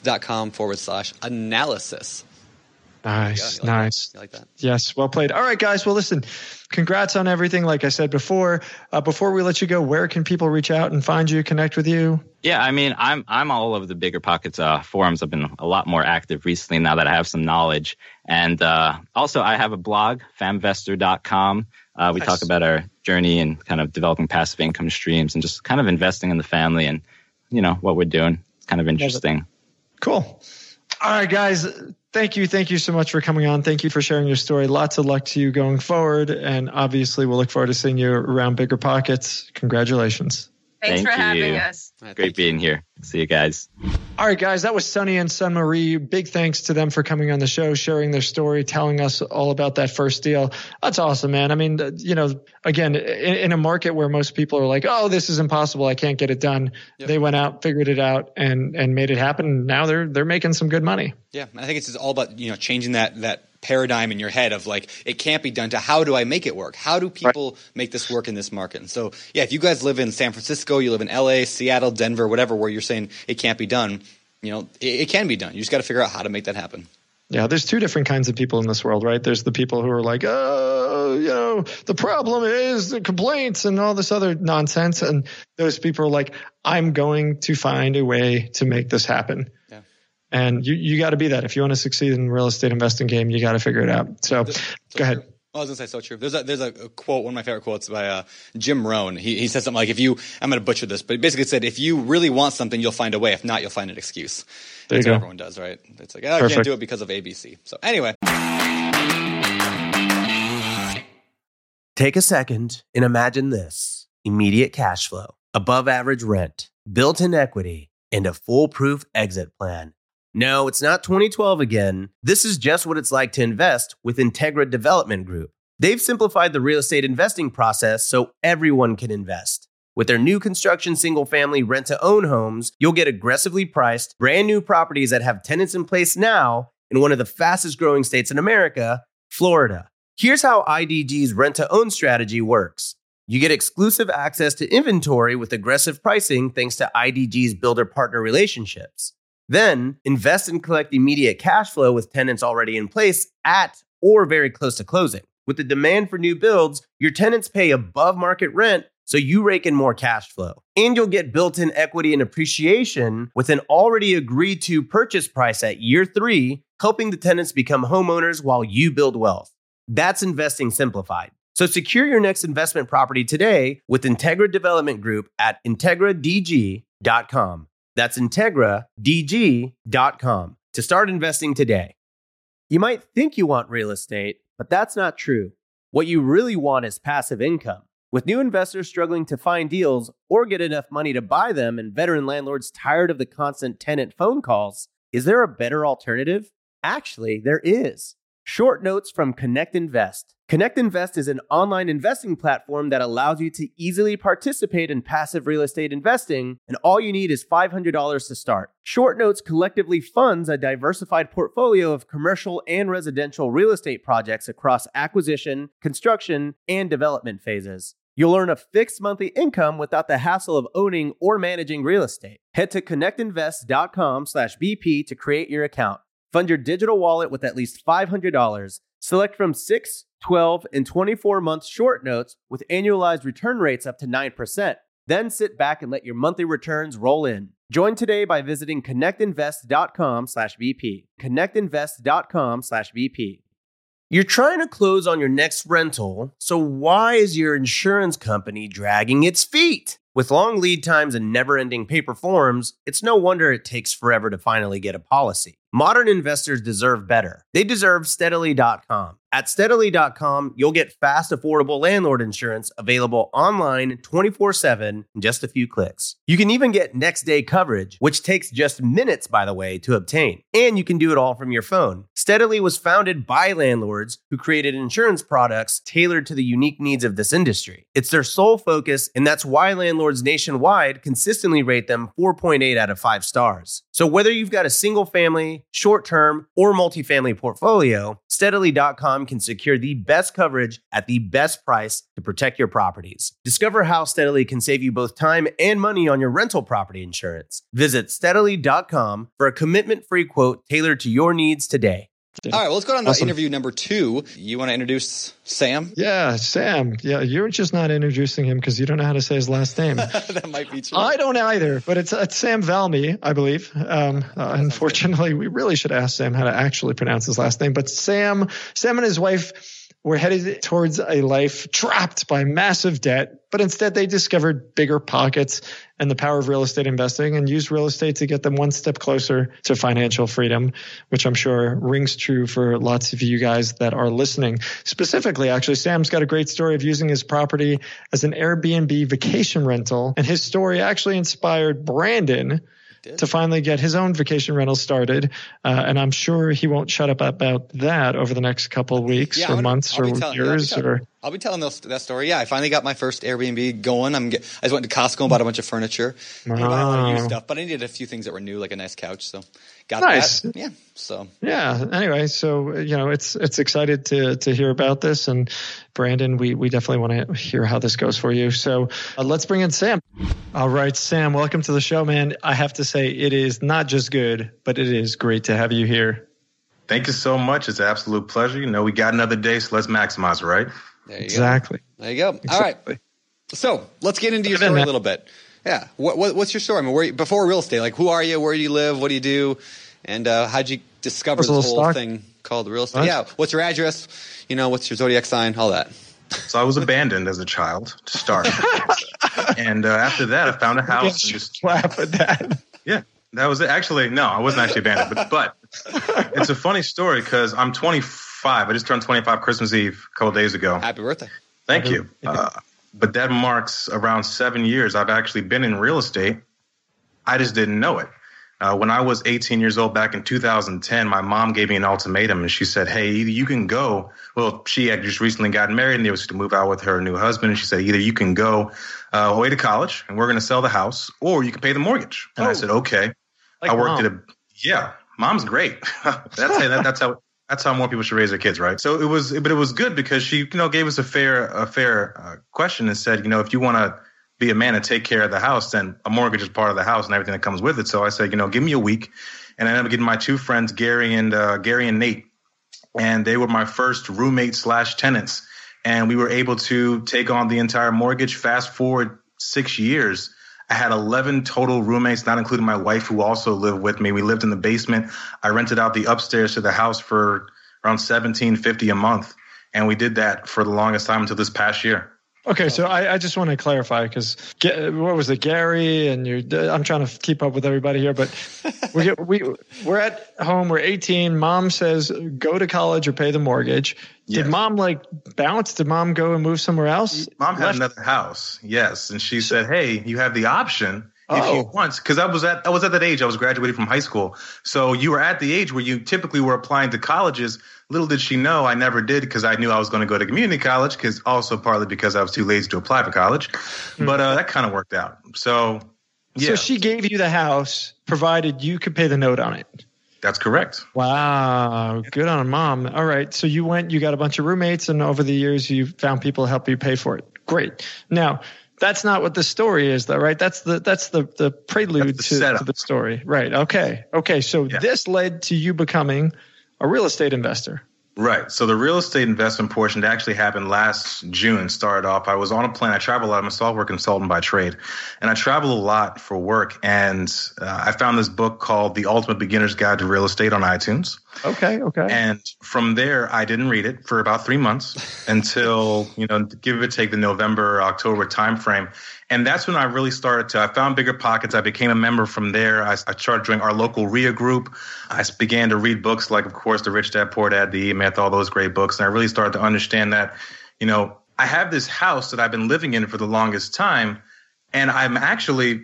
biggerpockets.com/analysis. Nice. Yeah, nice. You like that? Yes. Well played. All right, guys. Well, listen, congrats on everything. Like I said before, before we let you go, where can people reach out and find you, connect with you? Yeah, I mean, I'm all over the Bigger Pockets forums. I've been a lot more active recently now that I have some knowledge. And also, I have a blog, famvestor.com. We talk about our journey and kind of developing passive income streams and just kind of investing in the family and, what we're doing. It's kind of interesting. Cool. All right, guys. Thank you so much for coming on. Thank you for sharing your story. Lots of luck to you going forward. And obviously, we'll look forward to seeing you around Bigger Pockets. Congratulations. Thanks for having us. Great being here. See you guys. All right, guys, that was Sunny and Sun Marie. Big thanks to them for coming on the show, sharing their story, telling us all about that first deal. That's awesome, man. I mean, again, in a market where most people are like, oh, this is impossible, I can't get it done. Yep. They went out, figured it out, and made it happen. And now they're making some good money. Yeah, I think it's just all about, changing that paradigm in your head of like, it can't be done to how do I make it work? How do people make this work in this market? And so, yeah, if you guys live in San Francisco, you live in LA, Seattle, Denver, whatever, where you're saying it can't be done, it can be done. You just got to figure out how to make that happen. Yeah, there's two different kinds of people in this world, right? There's the people who are like, the problem is the complaints and all this other nonsense. And those people are like, I'm going to find a way to make this happen. Yeah. And you got to be that. If you want to succeed in the real estate investing game, you got to figure it out. So go ahead. I was going to say, so true. There's a quote, one of my favorite quotes by Jim Rohn. He said something like, I'm going to butcher this, but he basically said, if you really want something, you'll find a way. If not, you'll find an excuse. That's what everyone does, right? It's like, I can't do it because of ABC. So anyway. Take a second and imagine this. Immediate cash flow, above average rent, built-in equity, and a foolproof exit plan. No, it's not 2012 again. This is just what it's like to invest with Integra Development Group. They've simplified the real estate investing process so everyone can invest. With their new construction single-family rent-to-own homes, you'll get aggressively priced, brand new properties that have tenants in place now in one of the fastest-growing states in America, Florida. Here's how IDG's rent-to-own strategy works. You get exclusive access to inventory with aggressive pricing thanks to IDG's builder-partner relationships. Then, invest and collect immediate cash flow with tenants already in place at or very close to closing. With the demand for new builds, your tenants pay above market rent, so you rake in more cash flow. And you'll get built-in equity and appreciation with an already agreed to purchase price at year 3, helping the tenants become homeowners while you build wealth. That's investing simplified. So secure your next investment property today with Integra Development Group at IntegraDG.com. That's IntegraDG.com to start investing today. You might think you want real estate, but that's not true. What you really want is passive income. With new investors struggling to find deals or get enough money to buy them and veteran landlords tired of the constant tenant phone calls, is there a better alternative? Actually, there is. Short notes from Connect Invest. Connect Invest is an online investing platform that allows you to easily participate in passive real estate investing, and all you need is $500 to start. Short Notes collectively funds a diversified portfolio of commercial and residential real estate projects across acquisition, construction, and development phases. You'll earn a fixed monthly income without the hassle of owning or managing real estate. Head to connectinvest.com/BP to create your account. Fund your digital wallet with at least $500. Select from 6, 12, and 24-month short notes with annualized return rates up to 9%. Then sit back and let your monthly returns roll in. Join today by visiting connectinvest.com/BP. Connectinvest.com/BP. You're trying to close on your next rental, so why is your insurance company dragging its feet? With long lead times and never-ending paper forms, it's no wonder it takes forever to finally get a policy. Modern investors deserve better. They deserve Steadily.com. At Steadily.com, you'll get fast, affordable landlord insurance available online 24/7 in just a few clicks. You can even get next-day coverage, which takes just minutes, by the way, to obtain. And you can do it all from your phone. Steadily was founded by landlords who created insurance products tailored to the unique needs of this industry. It's their sole focus, and that's why landlords nationwide consistently rate them 4.8 out of 5 stars. So whether you've got a single-family, short-term, or multifamily portfolio, Steadily.com can secure the best coverage at the best price to protect your properties. Discover how Steadily can save you both time and money on your rental property insurance. Visit Steadily.com for a commitment-free quote tailored to your needs today. All right, well, let's go on to interview number 2. You want to introduce Sam? Yeah, Sam. Yeah, you're just not introducing him because you don't know how to say his last name. That might be true. I don't either, but it's Sam Valmy, I believe. Unfortunately, we really should ask Sam how to actually pronounce his last name. But Sam and his wife were headed towards a life trapped by massive debt, but instead they discovered bigger pockets and the power of real estate investing and used real estate to get them one step closer to financial freedom, which I'm sure rings true for lots of you guys that are listening. Specifically, actually, Sam's got a great story of using his property as an Airbnb vacation rental, and his story actually inspired Brandon to finally get his own vacation rental started. And I'm sure he won't shut up about that over the next couple of weeks or months or years. I'll be telling that story. Yeah, I finally got my first Airbnb going. I just went to Costco and bought a bunch of furniture. I bought a lot of used stuff, but I needed a few things that were new, like a nice couch. So got that. Yeah. So yeah. Anyway, so it's excited to hear about this, and Brandon, we definitely want to hear how this goes for you. So let's bring in Sam. All right, Sam, welcome to the show, man. I have to say it is not just good, but it is great to have you here. Thank you so much. It's an absolute pleasure. We got another day, so let's maximize, right? There you exactly. Go. There you go. Exactly. All right. So let's get into your story a little bit. Yeah. What's your story? I mean, before real estate, like who are you? Where do you live? What do you do? And how'd you discover this whole thing called real estate? What? Yeah. What's your address? What's your zodiac sign? All that. So I was abandoned as a child to start. And after that, I found a house. And just laugh at that. Yeah. That was it. Actually, no, I wasn't actually abandoned. But it's a funny story because I'm 25. I just turned 25 Christmas Eve a couple days ago. Happy birthday. Thank you. But that marks around 7 years I've actually been in real estate. I just didn't know it. When I was 18 years old back in 2010, my mom gave me an ultimatum, and she said, hey, either you can go. Well, she had just recently gotten married, and they was to move out with her new husband. And she said, either you can go away to college, and we're going to sell the house, or you can pay the mortgage. And I said, okay. Like I worked mom's great. That's how more people should raise their kids, right? So it was good because she, gave us a fair question and said, if you want to be a man and take care of the house, then a mortgage is part of the house and everything that comes with it. So I said, give me a week. And I ended up getting my two friends, Gary and Nate. And they were my first roommate/tenants. And we were able to take on the entire mortgage. Fast forward 6 years, I had 11 total roommates, not including my wife, who also lived with me. We lived in the basement. I rented out the upstairs to the house for around $1,750 a month. And we did that for the longest time until this past year. Okay, so I just want to clarify because what was it, Gary? And I'm trying to keep up with everybody here, but we're at home. We're 18. Mom says go to college or pay the mortgage. Yes. Did mom bounce? Did mom go and move somewhere else? Mom had another house, yes, and she said, "Hey, you have the option if you want." Because I was at that age. I was graduating from high school, so you were at the age where you typically were applying to colleges. Little did she know I never did because I knew I was going to go to community college, also partly because I was too lazy to apply for college. But that kind of worked out. So, yeah. So she gave you the house provided you could pay the note on it. That's correct. Wow. Good on mom. All right. So you got a bunch of roommates, and over the years you found people to help you pay for it. Great. Now, that's not what the story is, though, right? That's the prelude to the story. Right. Okay. So this led to you becoming a real estate investor. Right. So the real estate investment portion actually happened last June. Started off, I was on a plane. I travel a lot. I'm a software consultant by trade, and I travel a lot for work. And I found this book called The Ultimate Beginner's Guide to Real Estate on iTunes. Okay. And from there, I didn't read it for about 3 months until, give or take the November, October timeframe. And that's when I really I found Bigger Pockets. I became a member from there. I started joining our local RIA group. I began to read books like, of course, The Rich Dad Poor Dad, The E-Myth, all those great books. And I really started to understand that, I have this house that I've been living in for the longest time, and I'm actually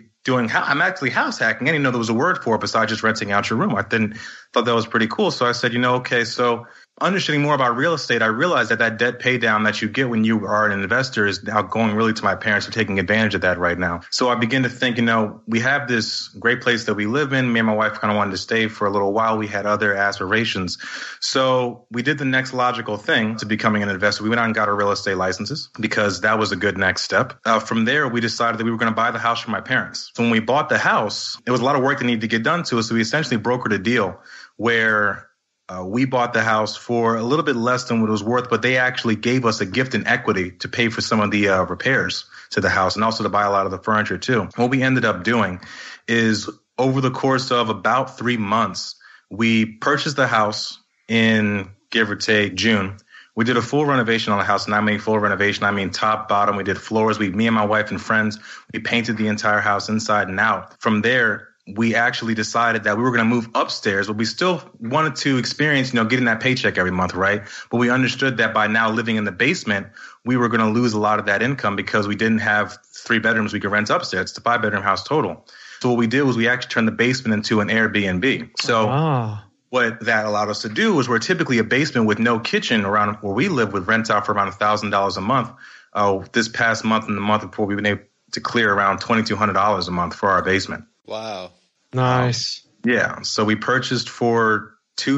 house hacking. I didn't know there was a word for it besides just renting out your room. I thought that was pretty cool. So I said, okay, so understanding more about real estate, I realized that debt pay down that you get when you are an investor is now going really to my parents are taking advantage of that right now. So I began to think, we have this great place that we live in. Me and my wife kind of wanted to stay for a little while. We had other aspirations. So we did the next logical thing to becoming an investor. We went out and got our real estate licenses because that was a good next step. From there, we decided that we were going to buy the house from my parents. So when we bought the house, it was a lot of work that needed to get done to us. So we essentially brokered a deal where we bought the house for a little bit less than what it was worth, but they actually gave us a gift in equity to pay for some of the repairs to the house and also to buy a lot of the furniture too. What we ended up doing is over the course of about 3 months, we purchased the house in, give or take, June. We did a full renovation on the house, and I mean full renovation. I mean top, bottom. We did floors. Me and my wife and friends, we painted the entire house inside and out. From there, we actually decided that we were going to move upstairs, but we still wanted to experience, getting that paycheck every month, right? But we understood that by now living in the basement, we were going to lose a lot of that income because we didn't have 3 bedrooms we could rent upstairs. It's a 5-bedroom house total. So what we did was we actually turned the basement into an Airbnb. So what that allowed us to do was we're typically a basement with no kitchen around where we live would rent out for around $1,000 a month. This past month and the month before, we've been able to clear around $2,200 a month for our basement. Wow. Nice. Yeah. So we purchased for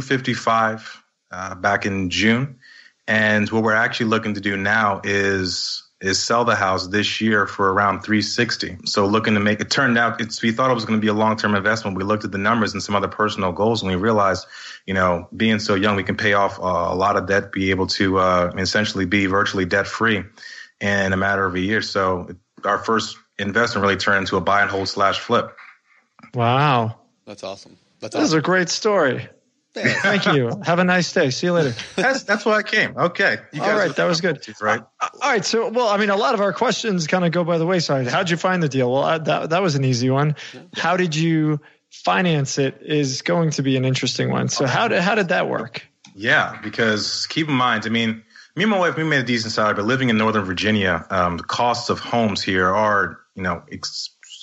$255 back in June. And what we're actually looking to do now is sell the house this year for around $360. So looking to make it turned out we thought it was going to be a long-term investment. We looked at the numbers and some other personal goals, and we realized, being so young, we can pay off a lot of debt, be able to essentially be virtually debt-free in a matter of a year. So our first investment really turned into a buy and hold / flip. Wow. That's awesome. This is a great story. Thank you. Have a nice day. See you later. That's why I came. Okay. All right. That was good. Right. All right. So, a lot of our questions kind of go by the wayside. How'd you find the deal? Well, that was an easy one. How did you finance it is going to be an interesting one. So how did that work? Yeah, because keep in mind, me and my wife, we made a decent salary, but living in Northern Virginia, the costs of homes here are,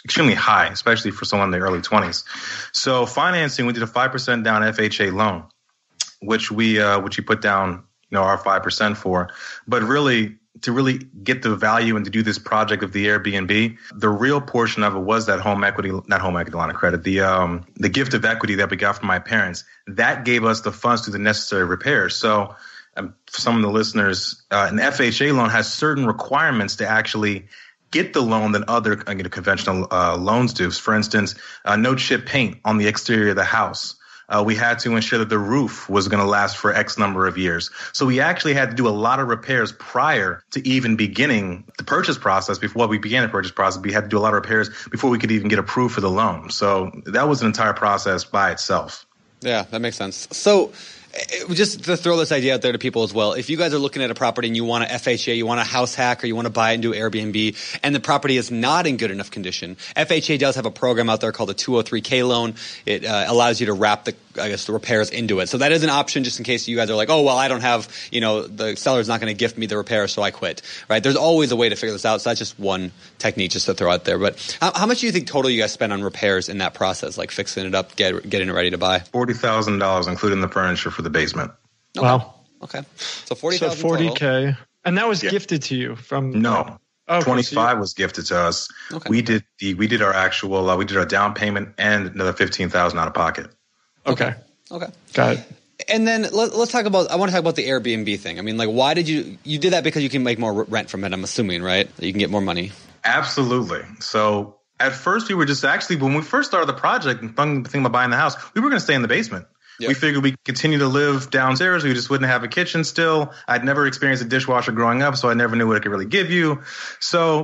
extremely high, especially for someone in their early 20s. So financing, we did a 5% down FHA loan, which we put down, our 5% for. But really, to really get the value and to do this project of the Airbnb, the real portion of it was that not home equity line of credit, the gift of equity that we got from my parents. That gave us the funds to do the necessary repairs. So for some of the listeners, an FHA loan has certain requirements to actually get the loan than other conventional loans do. For instance, no chip paint on the exterior of the house. We had to ensure that the roof was going to last for X number of years. So we actually had to do a lot of repairs prior to even beginning the purchase process. Before we began the purchase process, we had to do a lot of repairs before we could even get approved for the loan. So that was an entire process by itself. Yeah, that makes sense. So just to throw this idea out there to people as well, if you guys are looking at a property and you want an FHA, you want a house hack, or you want to buy it and do Airbnb, and the property is not in good enough condition, FHA does have a program out there called the 203K loan. It allows you to wrap the repairs into it. So that is an option just in case you guys are like, oh, well, I don't have, the seller's not going to gift me the repair, so I quit, right? There's always a way to figure this out. So that's just one technique just to throw out there. But how much do you think total you guys spend on repairs in that process, like fixing it up, getting it ready to buy? $40,000, including the furniture for the basement. Okay. Wow. Okay. So $40,000 So $40K. Total. And that was gifted to you from? No. Okay, 25 was gifted to us. Okay. We did our actual, we did our down payment and another $15,000 out of pocket. Okay. Got it. And then I want to talk about the Airbnb thing. I mean, like, why did you did that because you can make more rent from it, I'm assuming, right? You can get more money. Absolutely. So at first we were just when we first started the project and thinking about buying the house, we were going to stay in the basement. Yep. We figured we could continue to live downstairs. We just wouldn't have a kitchen still. I'd never experienced a dishwasher growing up, so I never knew what it could really give you. So,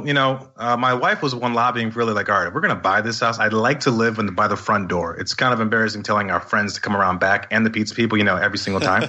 my wife was the one lobbying really all right, if we're going to buy this house, I'd like to live by the front door. It's kind of embarrassing telling our friends to come around back and the pizza people, every single time.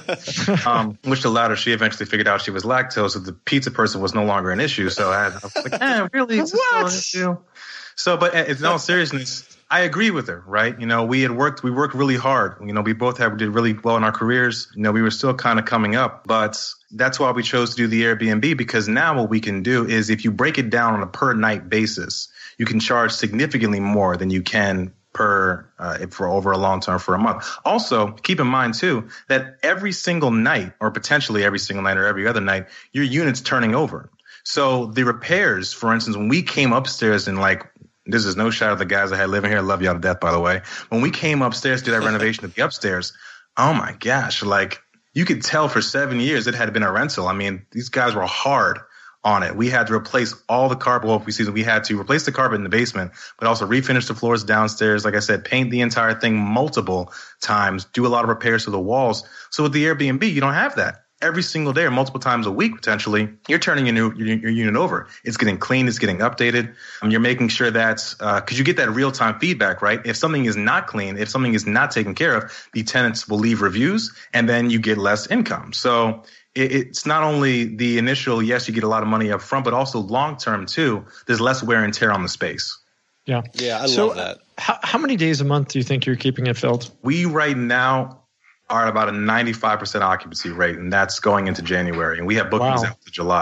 Which allowed her, she eventually figured out she was lactose, so the pizza person was no longer an issue. So I was like, really? It's still an issue? So, but in all seriousness, I agree with her, right? We worked really hard. We both did really well in our careers. We were still kind of coming up, but that's why we chose to do the Airbnb, because now what we can do is if you break it down on a per night basis, you can charge significantly more than you can for over a long term for a month. Also, keep in mind too, that every single night or potentially every single night or every other night, your unit's turning over. So the repairs, for instance, when we came upstairs and this is no shot at the guys I had living here. I love y'all to death, by the way. When we came upstairs to do that renovation of the upstairs, oh my gosh, you could tell for 7 years it had been a rental. I mean, these guys were hard on it. We had to replace all the carpet. Well, we had to replace the carpet in the basement, but also refinish the floors downstairs. Like I said, paint the entire thing multiple times, do a lot of repairs to the walls. So with the Airbnb, you don't have that. Every single day or multiple times a week, potentially, you're turning your unit over. It's getting cleaned. It's getting updated. You're making sure that because you get that real-time feedback, right? If something is not clean, if something is not taken care of, the tenants will leave reviews, and then you get less income. So it's not only the initial, yes, you get a lot of money up front, but also long-term, too. There's less wear and tear on the space. Yeah. Yeah, I love that. How many days a month do you think you're keeping it filled? We right now are at about a 95% occupancy rate, and that's going into January. And we have bookings out to July.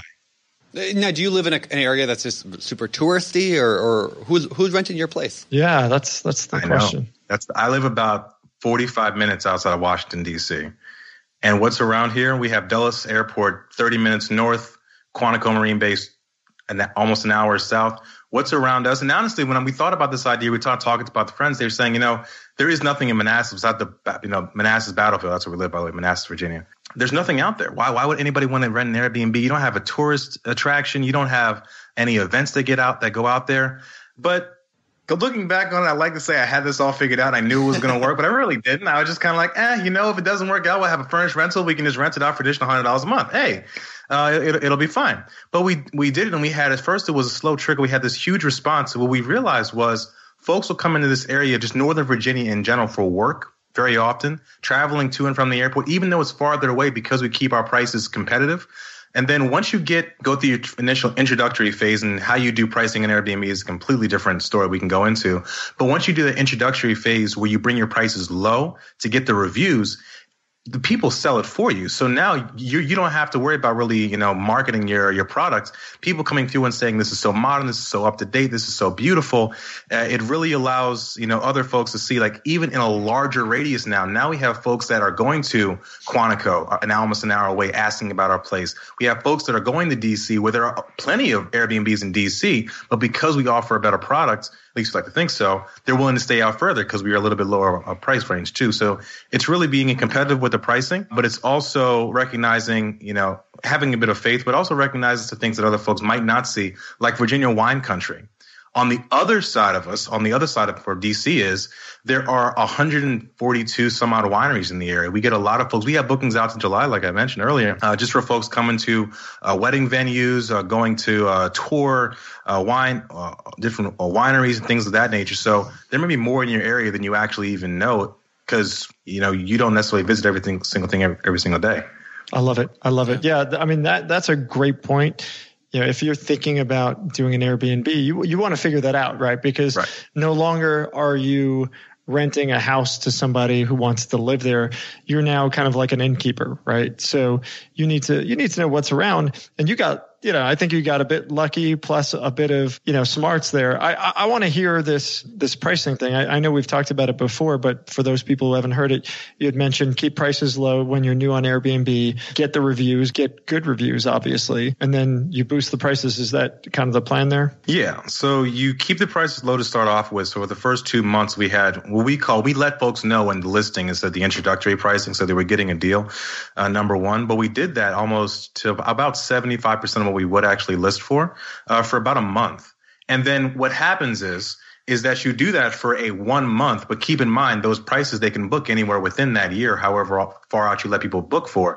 Now, do you live in an area that's just super touristy, or who's renting your place? Yeah, that's the question. I live about 45 minutes outside of Washington, D.C. And what's around here? We have Dulles Airport 30 minutes north, Quantico Marine Base and almost an hour south. What's around us? And honestly, when we thought about this idea, we talking about the friends. They were saying, there is nothing in Manassas besides Manassas Battlefield. That's where we live, by the way, Manassas, Virginia. There's nothing out there. Why would anybody want to rent an Airbnb? You don't have a tourist attraction. You don't have any events that go out there. But looking back on it, I'd like to say I had this all figured out. I knew it was going to work, but I really didn't. I was just kind of like, if it doesn't work out, we'll have a furnished rental. We can just rent it out for additional $100 a month. Hey, it'll be fine. But we did it, and we had, at first it was a slow trickle. We had this huge response. What we realized was folks will come into this area, just Northern Virginia in general, for work very often, traveling to and from the airport, even though it's farther away, because we keep our prices competitive. And then once you go through your initial introductory phase, and how you do pricing in Airbnb is a completely different story we can go into. But once you do the introductory phase where you bring your prices low to get the reviews, the people sell it for you. So now you don't have to worry about really, marketing your products. People coming through and saying, this is so modern, this is so up to date, this is so beautiful. It really allows, other folks to see, like, even in a larger radius now we have folks that are going to Quantico, almost an hour away, asking about our place. We have folks that are going to DC, where there are plenty of Airbnbs in DC, but because we offer a better product, at least we like to think so, they're willing to stay out further because we are a little bit lower price range too. So it's really being competitive with the pricing, but it's also recognizing, having a bit of faith, but also recognizing the things that other folks might not see, like Virginia wine country. On the other side of for DC there are 142 some odd wineries in the area. We get a lot of folks. We have bookings out to July, like I mentioned earlier, just for folks coming to wedding venues, going to tour different wineries and things of that nature. So there may be more in your area than you actually even know, because you don't necessarily visit every single thing every single day. I love it. Yeah, I mean that's a great point. If you're thinking about doing an Airbnb, you want to figure that out, right? Because no longer are you renting a house to somebody who wants to live there. You're now kind of like an innkeeper, right? So you need to know what's around, and you got, I think you got a bit lucky plus a bit of, smarts there. I want to hear this pricing thing. I know we've talked about it before, but for those people who haven't heard it, you had mentioned keep prices low when you're new on Airbnb, get the reviews, get good reviews, obviously, and then you boost the prices. Is that kind of the plan there? Yeah. So you keep the prices low to start off with. So for the first 2 months, we had what we let folks know in the listing instead of the introductory pricing, so they were getting a deal, number one. But we did that almost to about 75% of what we would actually list for about a month. And then what happens is that you do that for a 1 month, but keep in mind those prices, they can book anywhere within that year, however far out you let people book for.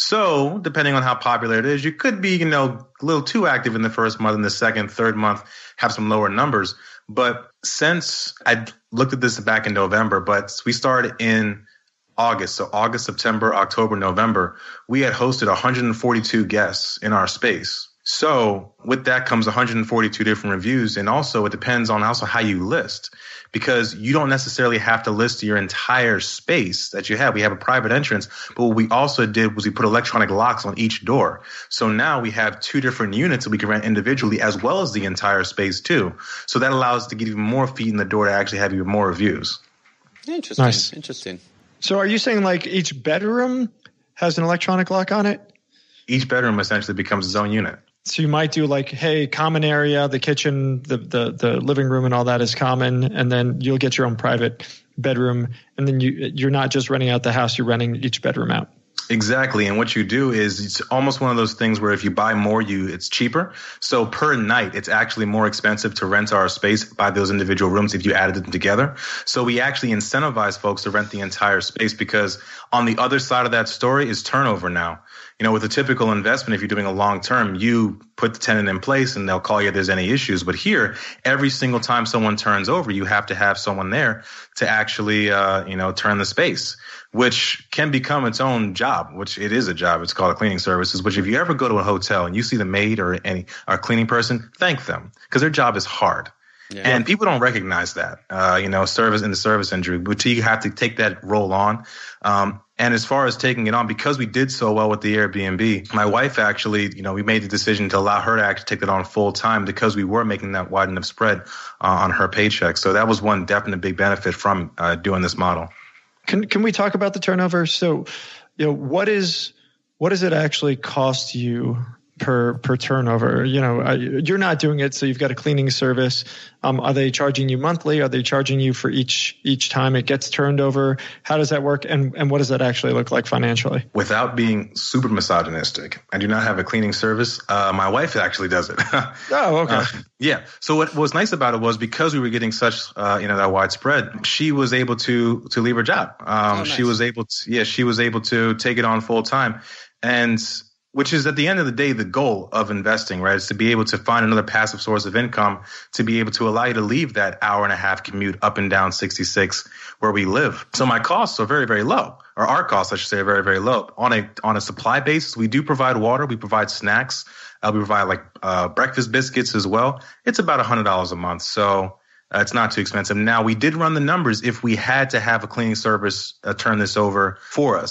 So depending on how popular it is, you could be, a little too active in the first month, and the second, third month have some lower numbers. But since I looked at this back in November, but we started in August. So August, September, October, November, we had hosted 142 guests in our space. So with that comes 142 different reviews. And also it depends on also how you list, because you don't necessarily have to list your entire space that you have. We have a private entrance, but what we also did was we put electronic locks on each door. So now we have 2 different units that we can rent individually, as well as the entire space too. So that allows us to get even more feet in the door to actually have even more reviews. Interesting. Nice. Interesting. So are you saying like each bedroom has an electronic lock on it? Each bedroom essentially becomes its own unit. So you might do like, hey, common area, the kitchen, the living room and all that is common. And then you'll get your own private bedroom. And then you're not just renting out the house, you're renting each bedroom out. Exactly. And what you do is it's almost one of those things where if you buy more, it's cheaper. So per night, it's actually more expensive to rent our space by those individual rooms if you added them together. So we actually incentivize folks to rent the entire space, because on the other side of that story is turnover now. With a typical investment, if you're doing a long term, you put the tenant in place and they'll call you if there's any issues. But here, every single time someone turns over, you have to have someone there to actually, turn the space, which can become its own job, which it is a job. It's called a cleaning services, which if you ever go to a hotel and you see the maid or a cleaning person, thank them, because their job is hard. Yeah. And people don't recognize that, service in the service industry, but you have to take that role on. And as far as taking it on, because we did so well with the Airbnb, my wife actually, we made the decision to allow her to actually take that on full time, because we were making that wide enough spread on her paycheck. So that was one definite big benefit from doing this model. Can we talk about the turnover? So, what does it actually cost you per turnover? You're not doing it, so you've got a cleaning service. Are they charging you monthly? Are they charging you for each time it gets turned over? How does that work? And what does that actually look like financially? Without being super misogynistic, I do not have a cleaning service. My wife actually does it. Oh, okay. Yeah. So what was nice about it was, because we were getting such, that widespread, she was able to leave her job. Nice. She was able to take it on full time, and which is at the end of the day, the goal of investing, right? Is to be able to find another passive source of income to be able to allow you to leave that hour-and-a-half commute up and down 66 where we live. So my costs are very, very low, or our costs, I should say, are very, very low. On a supply basis, we do provide water. We provide snacks. We provide breakfast biscuits as well. It's about $100 a month. So it's not too expensive. Now, we did run the numbers if we had to have a cleaning service turn this over for us.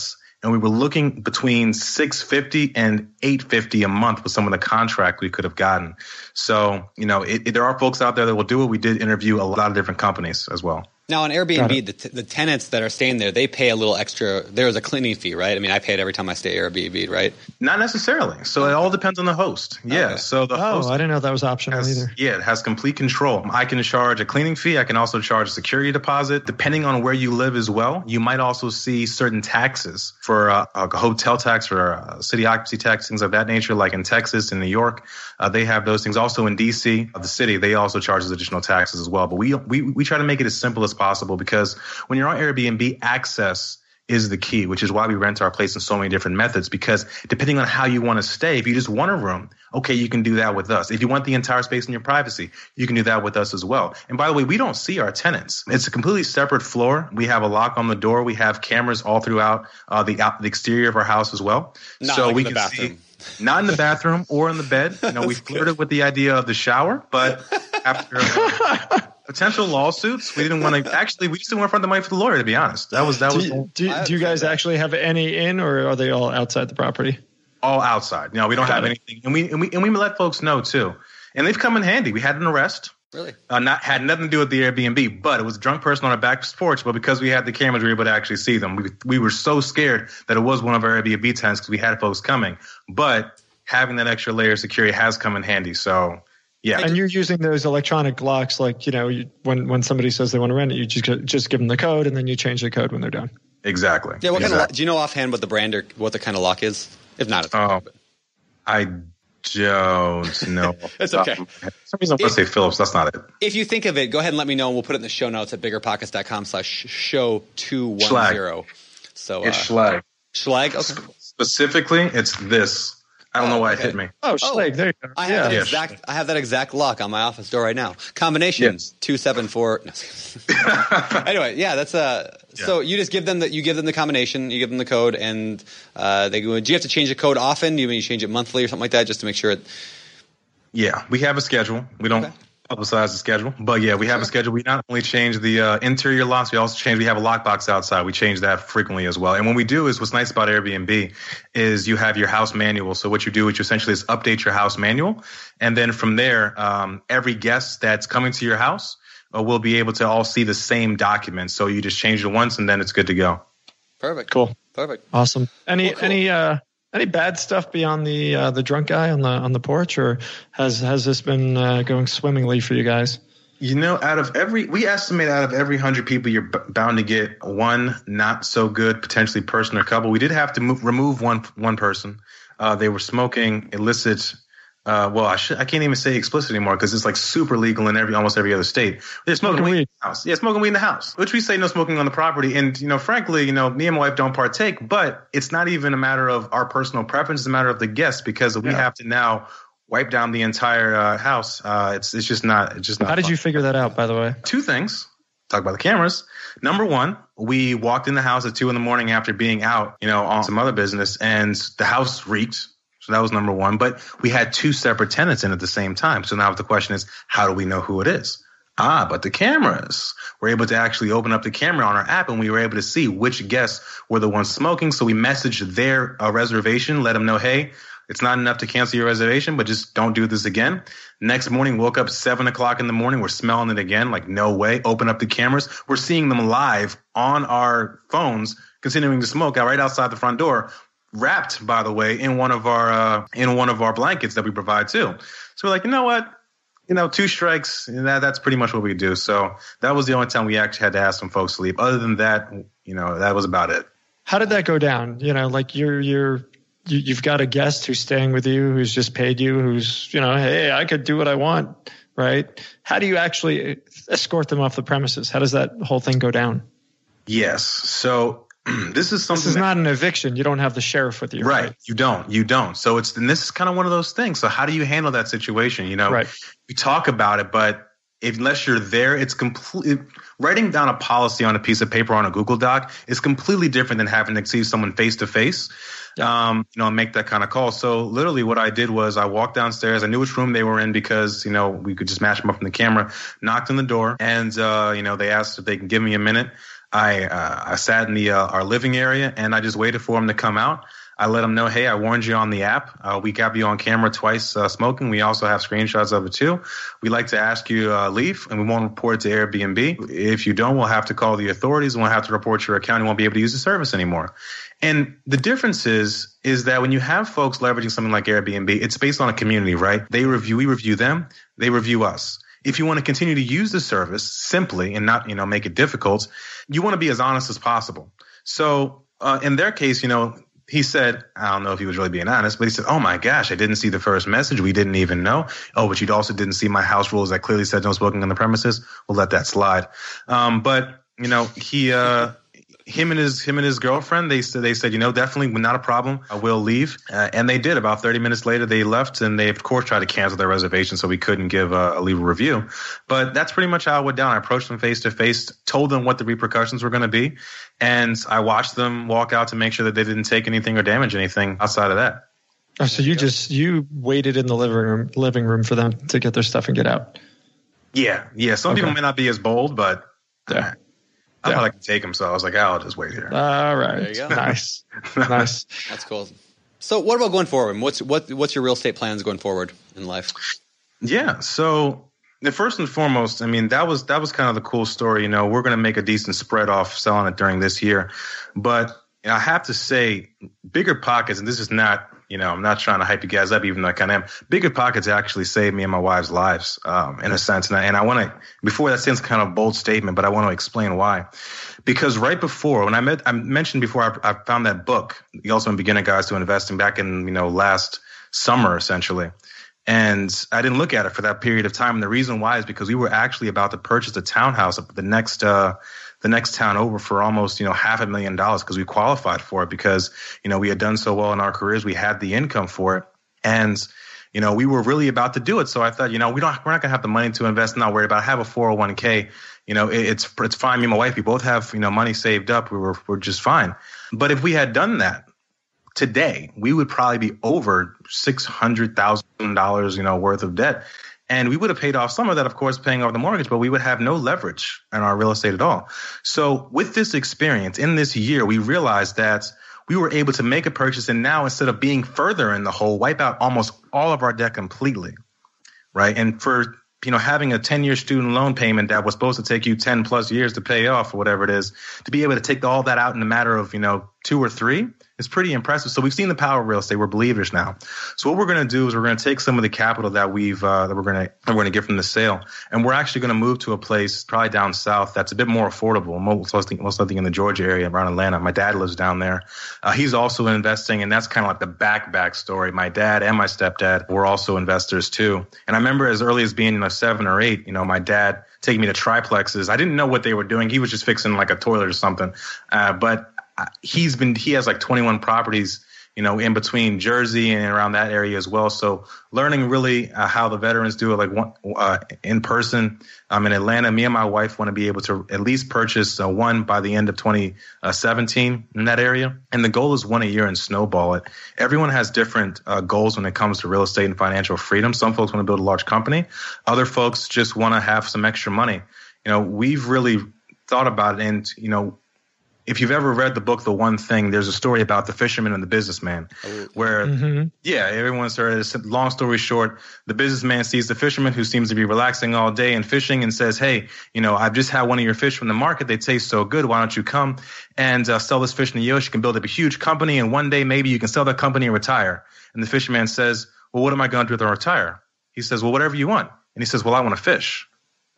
and we were looking between $650 and $850 a month with some of the contract we could have gotten. So, there are folks out there that will do it. We did interview a lot of different companies as well. Now, on Airbnb, the tenants that are staying there, they pay a little extra. There's a cleaning fee, right? I mean, I pay it every time I stay at Airbnb, right? Not necessarily. So it all depends on the host. Yeah. Okay. So the host. I didn't know that was optional either. Yeah, it has complete control. I can charge a cleaning fee. I can also charge a security deposit. Depending on where you live as well, you might also see certain taxes for a hotel tax or city occupancy tax, things of that nature, like in Texas and New York. They have those things. Also in D.C., the city, they also charge additional taxes as well. But we try to make it as simple as possible, because when you're on Airbnb, access is the key, which is why we rent our place in so many different methods, because depending on how you want to stay, if you just want a room, okay, you can do that with us. If you want the entire space in your privacy, you can do that with us as well. And by the way, we don't see our tenants. It's a completely separate floor. We have a lock on the door. We have cameras all throughout the exterior of our house as well. Not so like we in the can bathroom. see, not in the bathroom or in the bed. We flirted with the idea of the shower, but after potential lawsuits, we didn't want to. Actually, we just didn't want to front the money for the lawyer, to be honest. Do you guys actually have any in, or are they all outside the property? All outside. We don't have anything, and we let folks know too, and they've come in handy. We had an arrest. Really? Had nothing to do with the Airbnb, but it was a drunk person on a back porch. But because we had the cameras, we were able to actually see them. We were so scared that it was one of our Airbnb tenants because we had folks coming. But having that extra layer of security has come in handy. So. Yeah. And you're using those electronic locks, like, when somebody says they want to rent it, you just give them the code, and then you change the code when they're done. Exactly. Yeah. What kind of? Do you know offhand what the brand or what the kind of lock is? If not, I don't know. It's okay. For some reason, I'm going to say Phillips. That's not it. If you think of it, go ahead and let me know, and we'll put it in the show notes at biggerpockets.com/show210. So it's Schlag. Schlag. Okay. Specifically, it's this. I don't know why it hit me. Oh, Schlag. There you go. I have that exact lock on my office door right now. Combination 274. No. Anyway, yeah, that's So you just give them the combination, you give them the code, and they go. Do you have to change the code often? Do you change it monthly or something like that, just to make sure it? Yeah, we have a schedule. We don't publicize the schedule, but yeah, we have a schedule. We not only change the interior locks, we have a lockbox outside. We change that frequently as well. And when we do, is what's nice about Airbnb is you have your house manual. So what you do is you essentially is update your house manual, and then from there, every guest that's coming to your house will be able to all see the same document. So you just change it once, and then it's good to go. Perfect. Cool. Perfect. Awesome. Any bad stuff beyond the drunk guy on the porch, or has this been going swimmingly for you guys? We estimate out of every 100 people, you're bound to get one not so good, potentially person or couple. We did have to remove one person. They were smoking illicit. I can't even say explicit anymore because it's like super legal in almost every other state. They're smoking weed in the house. Yeah, smoking weed in the house, which we say no smoking on the property. And, frankly, me and my wife don't partake, but it's not even a matter of our personal preference. It's a matter of the guests, because we have to now wipe down the entire house. It's just not. How did you figure that out, by the way? Two things. Talk about the cameras. Number one, we walked in the house at 2 a.m. after being out, on some other business, and the house reeked. So that was number one. But we had 2 separate tenants in at the same time. So now the question is, how do we know who it is? But the cameras. We're able to actually open up the camera on our app, and we were able to see which guests were the ones smoking. So we messaged their reservation, let them know, hey, it's not enough to cancel your reservation, but just don't do this again. Next morning, woke up 7 o'clock in the morning. We're smelling it again. Like, no way. Open up the cameras. We're seeing them live on our phones, continuing to smoke out right outside the front door. Wrapped, by the way, in one of our blankets that we provide too. So we're like, you know what? 2 strikes. That's pretty much what we do. So that was the only time we actually had to ask some folks to leave. Other than that, that was about it. How did that go down? Like you've got a guest who's staying with you, who's just paid you, who's hey, I could do what I want, right? How do you actually escort them off the premises? How does that whole thing go down? Yes. So. This is not an eviction. You don't have the sheriff with you. Right. You don't. So this is kind of one of those things. So how do you handle that situation? Right. You talk about it, but unless you're there, it's completely writing down a policy on a piece of paper on a Google Doc is completely different than having to see someone face to face. And make that kind of call. So literally what I did was I walked downstairs. I knew which room they were in because, we could just match them up from the camera, knocked on the door, and, they asked if they can give me a minute. I sat in our living area and I just waited for him to come out. I let him know, hey, I warned you on the app. We got you on camera twice smoking. We also have screenshots of it too. We'd like to ask you leave, and we won't report it to Airbnb. If you don't, we'll have to call the authorities and we'll have to report your account. You won't be able to use the service anymore. And the difference is that when you have folks leveraging something like Airbnb, it's based on a community, right? We review them, they review us. If you want to continue to use the service simply and not, make it difficult, you want to be as honest as possible. So in their case, he said, I don't know if he was really being honest, but he said, oh my gosh, I didn't see the first message. We didn't even know. Oh, but you also didn't see my house rules that clearly said no smoking on the premises. We'll let that slide. But him and his girlfriend, they said, definitely not a problem. We'll leave. And they did. About 30 minutes later, they left, and they, of course, tried to cancel their reservation, so we couldn't leave a review. But that's pretty much how it went down. I approached them face to face, told them what the repercussions were going to be, and I watched them walk out to make sure that they didn't take anything or damage anything outside of that. Oh, so you waited in the living room for them to get their stuff and get out? Yeah. Some people may not be as bold, but I thought I could take him, so I was like, I'll just wait here. All right. There you go. Nice. That's cool. So what about going forward? What's your real estate plans going forward in life? Yeah. So the first and foremost, that was kind of the cool story. We're going to make a decent spread off selling it during this year. But I have to say, Bigger Pockets, and this is not, I'm not trying to hype you guys up, even though I kind of am. Bigger Pockets actually saved me and my wife's lives, in a sense. And I want to, before that seems kind of a bold statement, but I want to explain why. Because right before, when I mentioned before, I found that book, The Ultimate Beginner Guides to Investing, back in, last summer, essentially. And I didn't look at it for that period of time. And the reason why is because we were actually about to purchase a townhouse up the next town over for almost, $500,000 because we qualified for it because, we had done so well in our careers. We had the income for it. And, we were really about to do it. So I thought, we're not going to have the money to invest. Not worried about it. I have a 401k. It's fine. Me and my wife, we both have, money saved up. We're just fine. But if we had done that today, we would probably be over $600,000, worth of debt. And we would have paid off some of that, of course, paying off the mortgage, but we would have no leverage in our real estate at all. So with this experience in this year, we realized that we were able to make a purchase, and now instead of being further in the hole, wipe out almost all of our debt completely, right? And for having a 10-year student loan payment that was supposed to take you 10 plus years to pay off or whatever it is, to be able to take all that out in a matter of 2 or 3 is pretty impressive. So we've seen the power of real estate. We're believers now. So what we're going to do is we're going to take some of the capital that we're going to get from the sale, and we're actually going to move to a place probably down south that's a bit more affordable, most likely in the Georgia area around Atlanta. My dad lives down there. He's also investing, and that's kind of like the back story. My dad and my stepdad were also investors too. And I remember as early as being 7 or 8, my dad taking me to triplexes. I didn't know what they were doing. He was just fixing like a toilet or something. But he has like 21 properties, in between Jersey and around that area as well. So learning really how the veterans do it, like in person. In Atlanta, me and my wife want to be able to at least purchase one by the end of 2017 in that area. And the goal is one a year and snowball it. Everyone has different goals when it comes to real estate and financial freedom. Some folks want to build a large company. Other folks just want to have some extra money. We've really thought about it, and, if you've ever read the book, The One Thing, there's a story about the fisherman and the businessman where, everyone's heard it. Long story short, the businessman sees the fisherman who seems to be relaxing all day and fishing and says, hey, I've just had one of your fish from the market. They taste so good. Why don't you come and sell this fish in the ocean? You can build up a huge company, and one day maybe you can sell that company and retire. And the fisherman says, well, what am I going to do to retire? He says, well, whatever you want. And he says, well, I want to fish.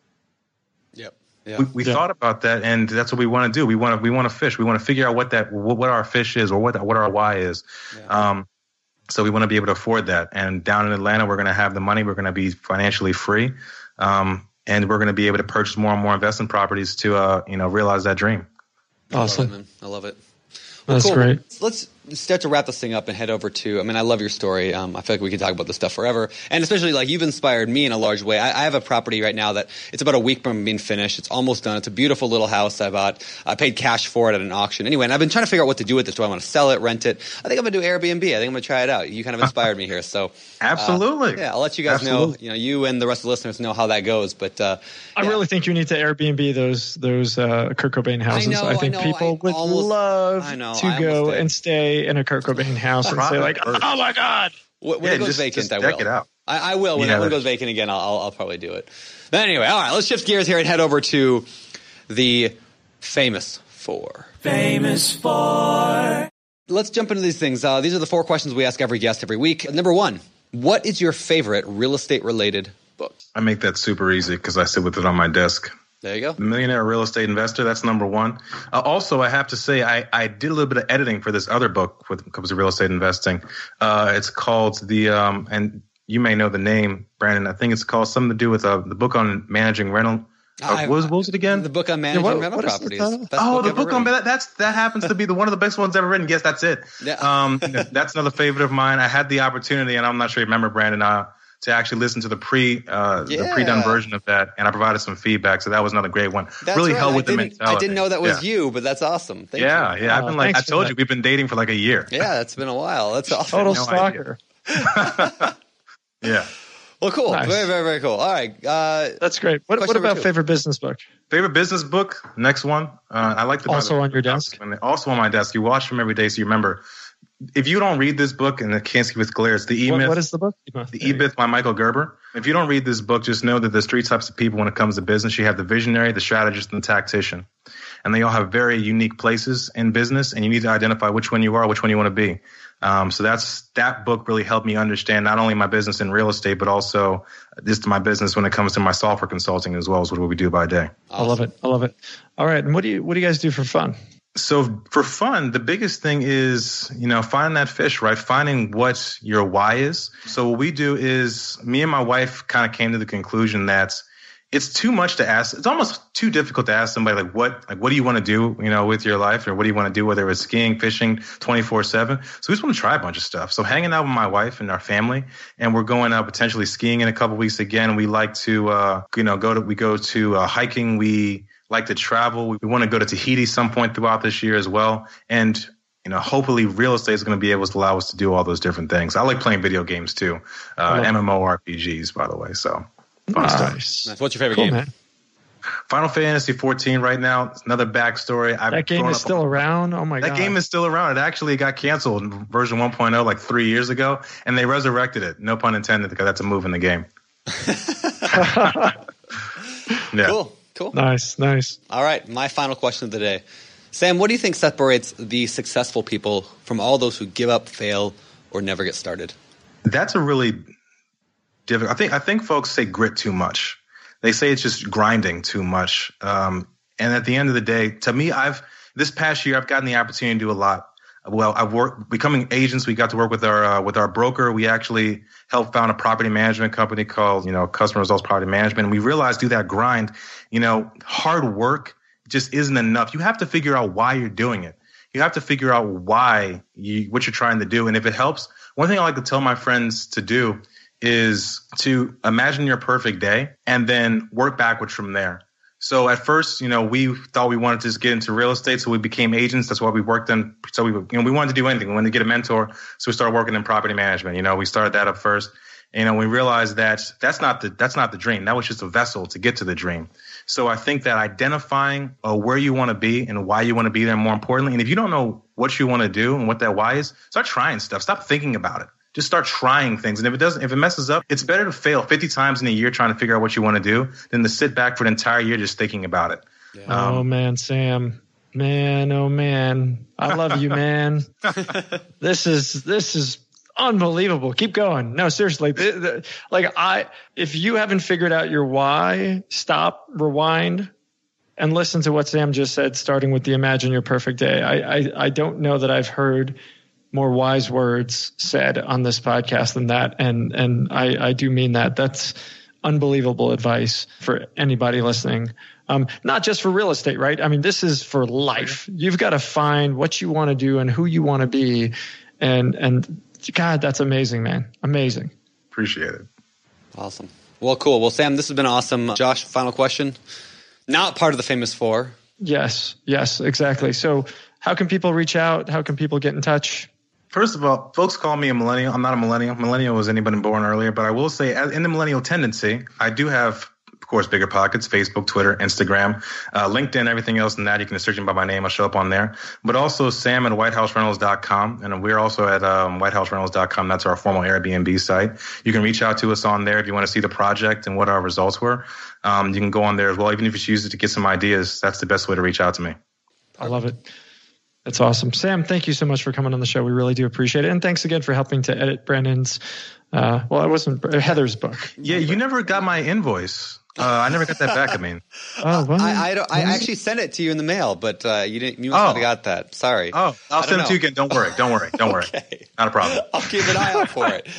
Yep. Yeah. We thought about that, and that's what we want to do. We want to fish. We want to figure out what our fish is, or what our why is. Yeah. So we want to be able to afford that. And down in Atlanta, we're going to have the money. We're going to be financially free, and we're going to be able to purchase more and more investment properties to realize that dream. Awesome. I love it. That's cool. Great. start to wrap this thing up and head over to, I mean, I love your story. I feel like we could talk about this stuff forever. And especially like you've inspired me in a large way. I have a property right now that it's about a week from being finished. It's almost done. It's a beautiful little house I bought. I paid cash for it at an auction. Anyway, and I've been trying to figure out what to do with this. Do I want to sell it, rent it? I think I'm going to do Airbnb. I think I'm going to try it out. You kind of inspired me here. So absolutely. Yeah, I'll let you guys know, you and the rest of the listeners know how that goes. But I really think you need to Airbnb those Kurt Cobain houses. I think people would love to go and stay in a Kurt Cobain house and say like, oh my God. When it goes vacant, I will. Check it out. I will. When that one goes vacant again, I'll probably do it. But anyway, all right, let's shift gears here and head over to the Famous Four. Famous Four. Let's jump into these things. These are the 4 questions we ask every guest every week. Number 1, what is your favorite real estate related book? I make that super easy because I sit with it on my desk. There you go. The Millionaire Real Estate Investor. That's number 1. Also, I have to say, I did a little bit of editing for this other book when it comes to real estate investing. It's called and you may know the name, Brandon. I think it's called something to do with the book on managing rental. What was it again? The book on managing rental properties. The book on that happens to be one of the best ones ever written. Yes, that's it. Yeah. That's another favorite of mine. I had the opportunity, and I'm not sure you remember, Brandon, to actually listen to the pre-done version of that, and I provided some feedback. So that was another great one. That's really right. helped with the mentality. I didn't know that was you, but that's awesome. Thank you. Yeah. I've been I told you, we've been dating for like a year. Yeah, it's been a while. That's awesome. Total stalker. Yeah. Well, cool. Nice. Very, very, very cool. All right. That's great. What about favorite business book? Favorite business book? Next one. I like to also on your desk. Also on my desk. You watch them every day, so you remember. If you don't read this book, and it can't see with glare, it's the E-Myth. What is the book? The E-Myth by Michael Gerber. If you don't read this book, just know that there's 3 types of people when it comes to business. You have the visionary, the strategist, and the tactician. And they all have very unique places in business, and you need to identify which one you are, which one you want to be. So that book really helped me understand not only my business in real estate, but also just my business when it comes to my software consulting as well as what we do by day. Awesome. I love it. All right. And what do you guys do for fun? So for fun, the biggest thing is, finding that fish, right? Finding what your why is. So what we do is me and my wife kind of came to the conclusion that it's too much to ask. It's almost too difficult to ask somebody what do you want to do, with your life, or what do you want to do, whether it's skiing, fishing, 24/7. So we just want to try a bunch of stuff. So hanging out with my wife and our family, and we're going out potentially skiing in a couple weeks again. We like to, go to hiking. We like to travel. We want to go to Tahiti some point throughout this year as well. And, hopefully real estate is going to be able to allow us to do all those different things. I like playing video games too. MMORPGs, by the way. So fun stuff. What's your favorite game? Man. Final Fantasy 14 right now. It's another backstory. That game is still around? Oh my God. That game is still around. It actually got canceled in version 1.0 like 3 years ago, and they resurrected it. No pun intended, because that's a move in the game. Yeah. Cool. Nice. All right, my final question of the day. Sam, what do you think separates the successful people from all those who give up, fail, or never get started? That's a really difficult. I think folks say grit too much. They say it's just grinding too much. And at the end of the day, to me, this past year I've gotten the opportunity to do a lot. Well, I've worked becoming agents. We got to work with our broker. We actually helped found a property management company called, Customer Results Property Management. And we realized through that grind, hard work just isn't enough. You have to figure out why you're doing it. You have to figure out what you're trying to do. And if it helps, one thing I like to tell my friends to do is to imagine your perfect day and then work backwards from there. So at first, we thought we wanted to just get into real estate, so we became agents. That's why we worked in. So we wanted to do anything. We wanted to get a mentor, so we started working in property management. We started that up first. We realized that that's not the dream. That was just a vessel to get to the dream. So I think that identifying where you want to be and why you want to be there, more importantly, and if you don't know what you want to do and what that why is, start trying stuff. Stop thinking about it. Just start trying things. And if it messes up, it's better to fail 50 times in a year trying to figure out what you want to do than to sit back for an entire year just thinking about it. Yeah. Oh man, Sam. Man, oh man. I love you, man. This is unbelievable. Keep going. No, seriously. If you haven't figured out your why, stop, rewind, and listen to what Sam just said, starting with the Imagine Your Perfect Day. I don't know that I've heard more wise words said on this podcast than that. And I do mean that. That's unbelievable advice for anybody listening. Not just for real estate, right? I mean, this is for life. You've got to find what you want to do and who you want to be. And God, that's amazing, man. Amazing. Appreciate it. Awesome. Well, cool. Well, Sam, this has been awesome. Josh, final question. Not part of the Famous Four. Yes, exactly. So how can people reach out? How can people get in touch? First of all, folks call me a millennial. I'm not a millennial. Millennial was anybody born earlier. But I will say, in the millennial tendency, I do have, of course, Bigger Pockets, Facebook, Twitter, Instagram, LinkedIn, everything else than that. You can search me by my name. I'll show up on there. But also Sam at WhiteHouseRentals.com. And we're also at WhiteHouseRentals.com. That's our formal Airbnb site. You can reach out to us on there if you want to see the project and what our results were. You can go on there as well. Even if you choose to get some ideas, that's the best way to reach out to me. I love it. That's awesome. Sam, thank you so much for coming on the show. We really do appreciate it. And thanks again for helping to edit Brandon's, Heather's book. Yeah, you never got my invoice. I never got that back. I mean, I actually sent it to you in the mail, but you didn't. You must not have got that. Sorry. Oh, I'll send it to you again. Don't worry. Okay. Not a problem. I'll keep an eye out for it.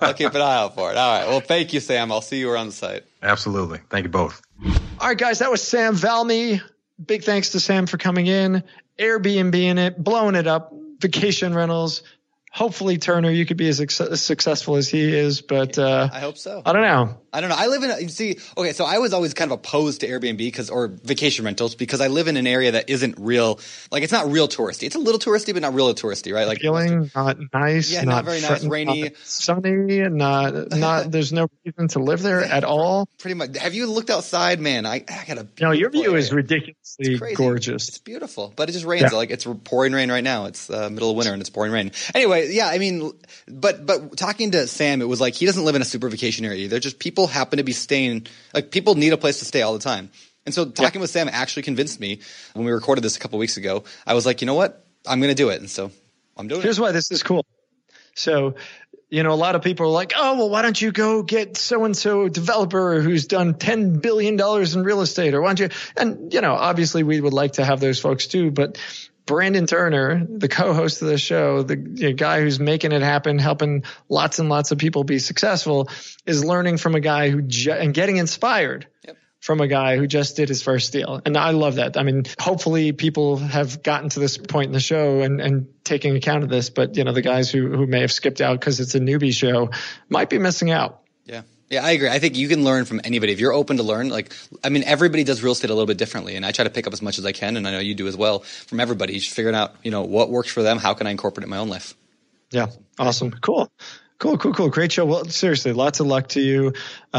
All right. Well, thank you, Sam. I'll see you around the site. Absolutely. Thank you both. All right, guys, that was Sam Valmy. Big thanks to Sam for coming in, Airbnb in it, blowing it up, vacation rentals. Hopefully, Turner, you could be as successful as he is, but I hope so. I don't know. I live in so I was always kind of opposed to Airbnb or vacation rentals because I live in an area that isn't real, like it's not real touristy. It's a little touristy, but not real touristy, right? Like feeling not nice, yeah, not very nice, rainy, sunny, not. There's no reason to live there at all. Pretty much. Have you looked outside, man? I got a. No, your view is ridiculously gorgeous. It's beautiful, but it just rains. Yeah. Like it's pouring rain right now. It's middle of winter and it's pouring rain. Anyway, yeah, I mean, but talking to Sam, it was like he doesn't live in a super vacation area either. Just people happen to be staying, like people need a place to stay all the time. And so talking with Sam actually convinced me when we recorded this a couple weeks ago. I was like, you know what? I'm going to do it. And so I'm doing it. Here's why this is cool. So, a lot of people are like, oh, well, why don't you go get so-and-so developer who's done $10 billion in real estate? Or why don't you? And, obviously we would like to have those folks too, but Brandon Turner, the co-host of the show, the guy who's making it happen, helping lots and lots of people be successful, is learning from a guy and getting inspired from a guy who just did his first deal. And I love that. I mean, hopefully people have gotten to this point in the show and taking account of this, but the guys who may have skipped out because it's a newbie show might be missing out. Yeah. Yeah, I agree. I think you can learn from anybody. If you're open to learn, everybody does real estate a little bit differently. And I try to pick up as much as I can. And I know you do as well from everybody. Just figuring out, what works for them. How can I incorporate it in my own life? Yeah. Awesome. Cool. Great show. Well, seriously, lots of luck to you.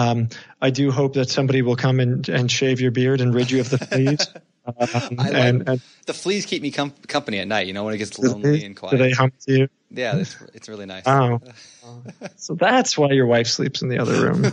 I do hope that somebody will come and shave your beard and rid you of the fleas. The fleas keep me company at night, when it gets lonely and quiet. Do they hum to you? Yeah, it's really nice. Oh. So that's why your wife sleeps in the other room.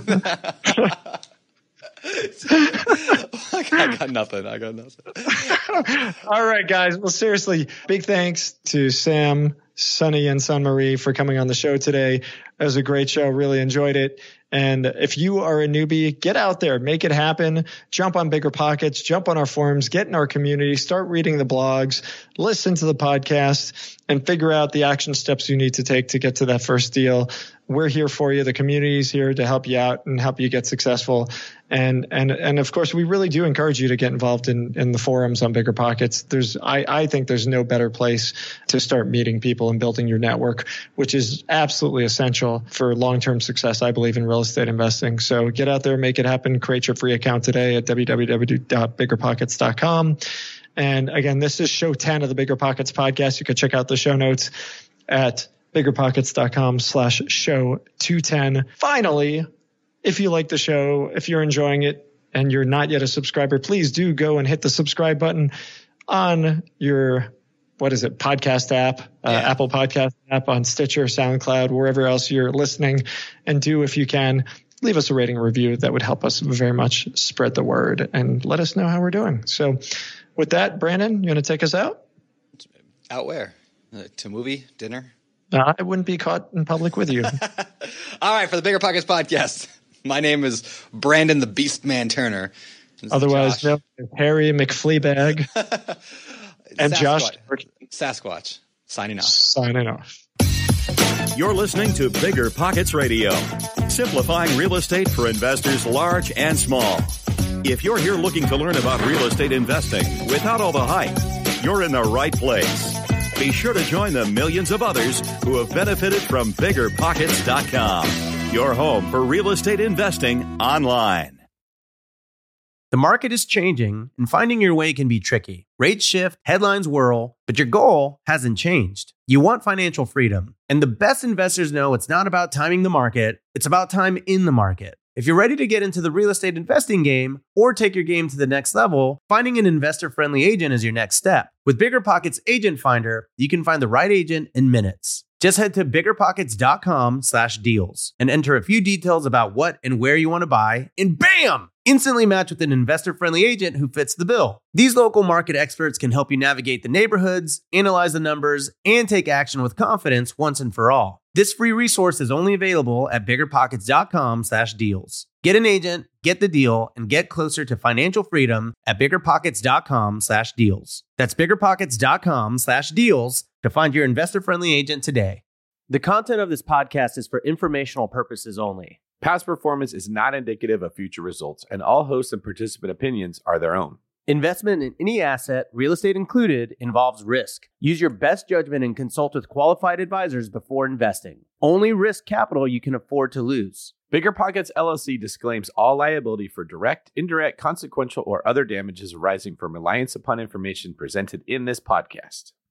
I got nothing. All right, guys. Well, seriously, big thanks to Sam, Sonny, and Sun Marie for coming on the show today. It was a great show. Really enjoyed it. And if you are a newbie, get out there, make it happen, jump on Bigger Pockets, jump on our forums, get in our community, start reading the blogs, listen to the podcast, and figure out the action steps you need to take to get to that first deal. We're here for you. The community is here to help you out and help you get successful. And of course, we really do encourage you to get involved in the forums on Bigger Pockets. I think there's no better place to start meeting people and building your network, which is absolutely essential for long-term success, I believe, in real estate investing. So get out there, make it happen, create your free account today at www.biggerpockets.com. And again, this is show 10 of the Bigger Pockets podcast. You can check out the show notes at biggerpockets.com/show 210. Finally, if you like the show, if you're enjoying it and you're not yet a subscriber, please do go and hit the subscribe button on your, podcast app, Apple Podcast app, on Stitcher, SoundCloud, wherever else you're listening. And do, if you can, leave us a rating and review. That would help us very much spread the word and let us know how we're doing. So with that, Brandon, you want to take us out? Out where? To movie, dinner? I wouldn't be caught in public with you. All right, for the Bigger Pockets podcast, my name is Brandon the Beastman Turner. Otherwise known as Harry McFleabag. And Josh Sasquatch. Signing off. You're listening to Bigger Pockets Radio. simplifying real estate for investors large and small. If you're here looking to learn about real estate investing without all the hype, you're in the right place. Be sure to join the millions of others who have benefited from BiggerPockets.com, your home for real estate investing online. The market is changing, and finding your way can be tricky. Rates shift, headlines whirl, but your goal hasn't changed. You want financial freedom. And the best investors know it's not about timing the market, it's about time in the market. If you're ready to get into the real estate investing game or take your game to the next level, finding an investor-friendly agent is your next step. With BiggerPockets Agent Finder, you can find the right agent in minutes. Just head to biggerpockets.com/deals and enter a few details about what and where you want to buy, and bam! Instantly match with an investor-friendly agent who fits the bill. These local market experts can help you navigate the neighborhoods, analyze the numbers, and take action with confidence once and for all. This free resource is only available at biggerpockets.com/deals. Get an agent, get the deal, and get closer to financial freedom at biggerpockets.com/deals. That's biggerpockets.com/deals to find your investor-friendly agent today. The content of this podcast is for informational purposes only. Past performance is not indicative of future results, and all host and participant opinions are their own. Investment in any asset, real estate included, involves risk. Use your best judgment and consult with qualified advisors before investing. Only risk capital you can afford to lose. BiggerPockets LLC disclaims all liability for direct, indirect, consequential, or other damages arising from reliance upon information presented in this podcast.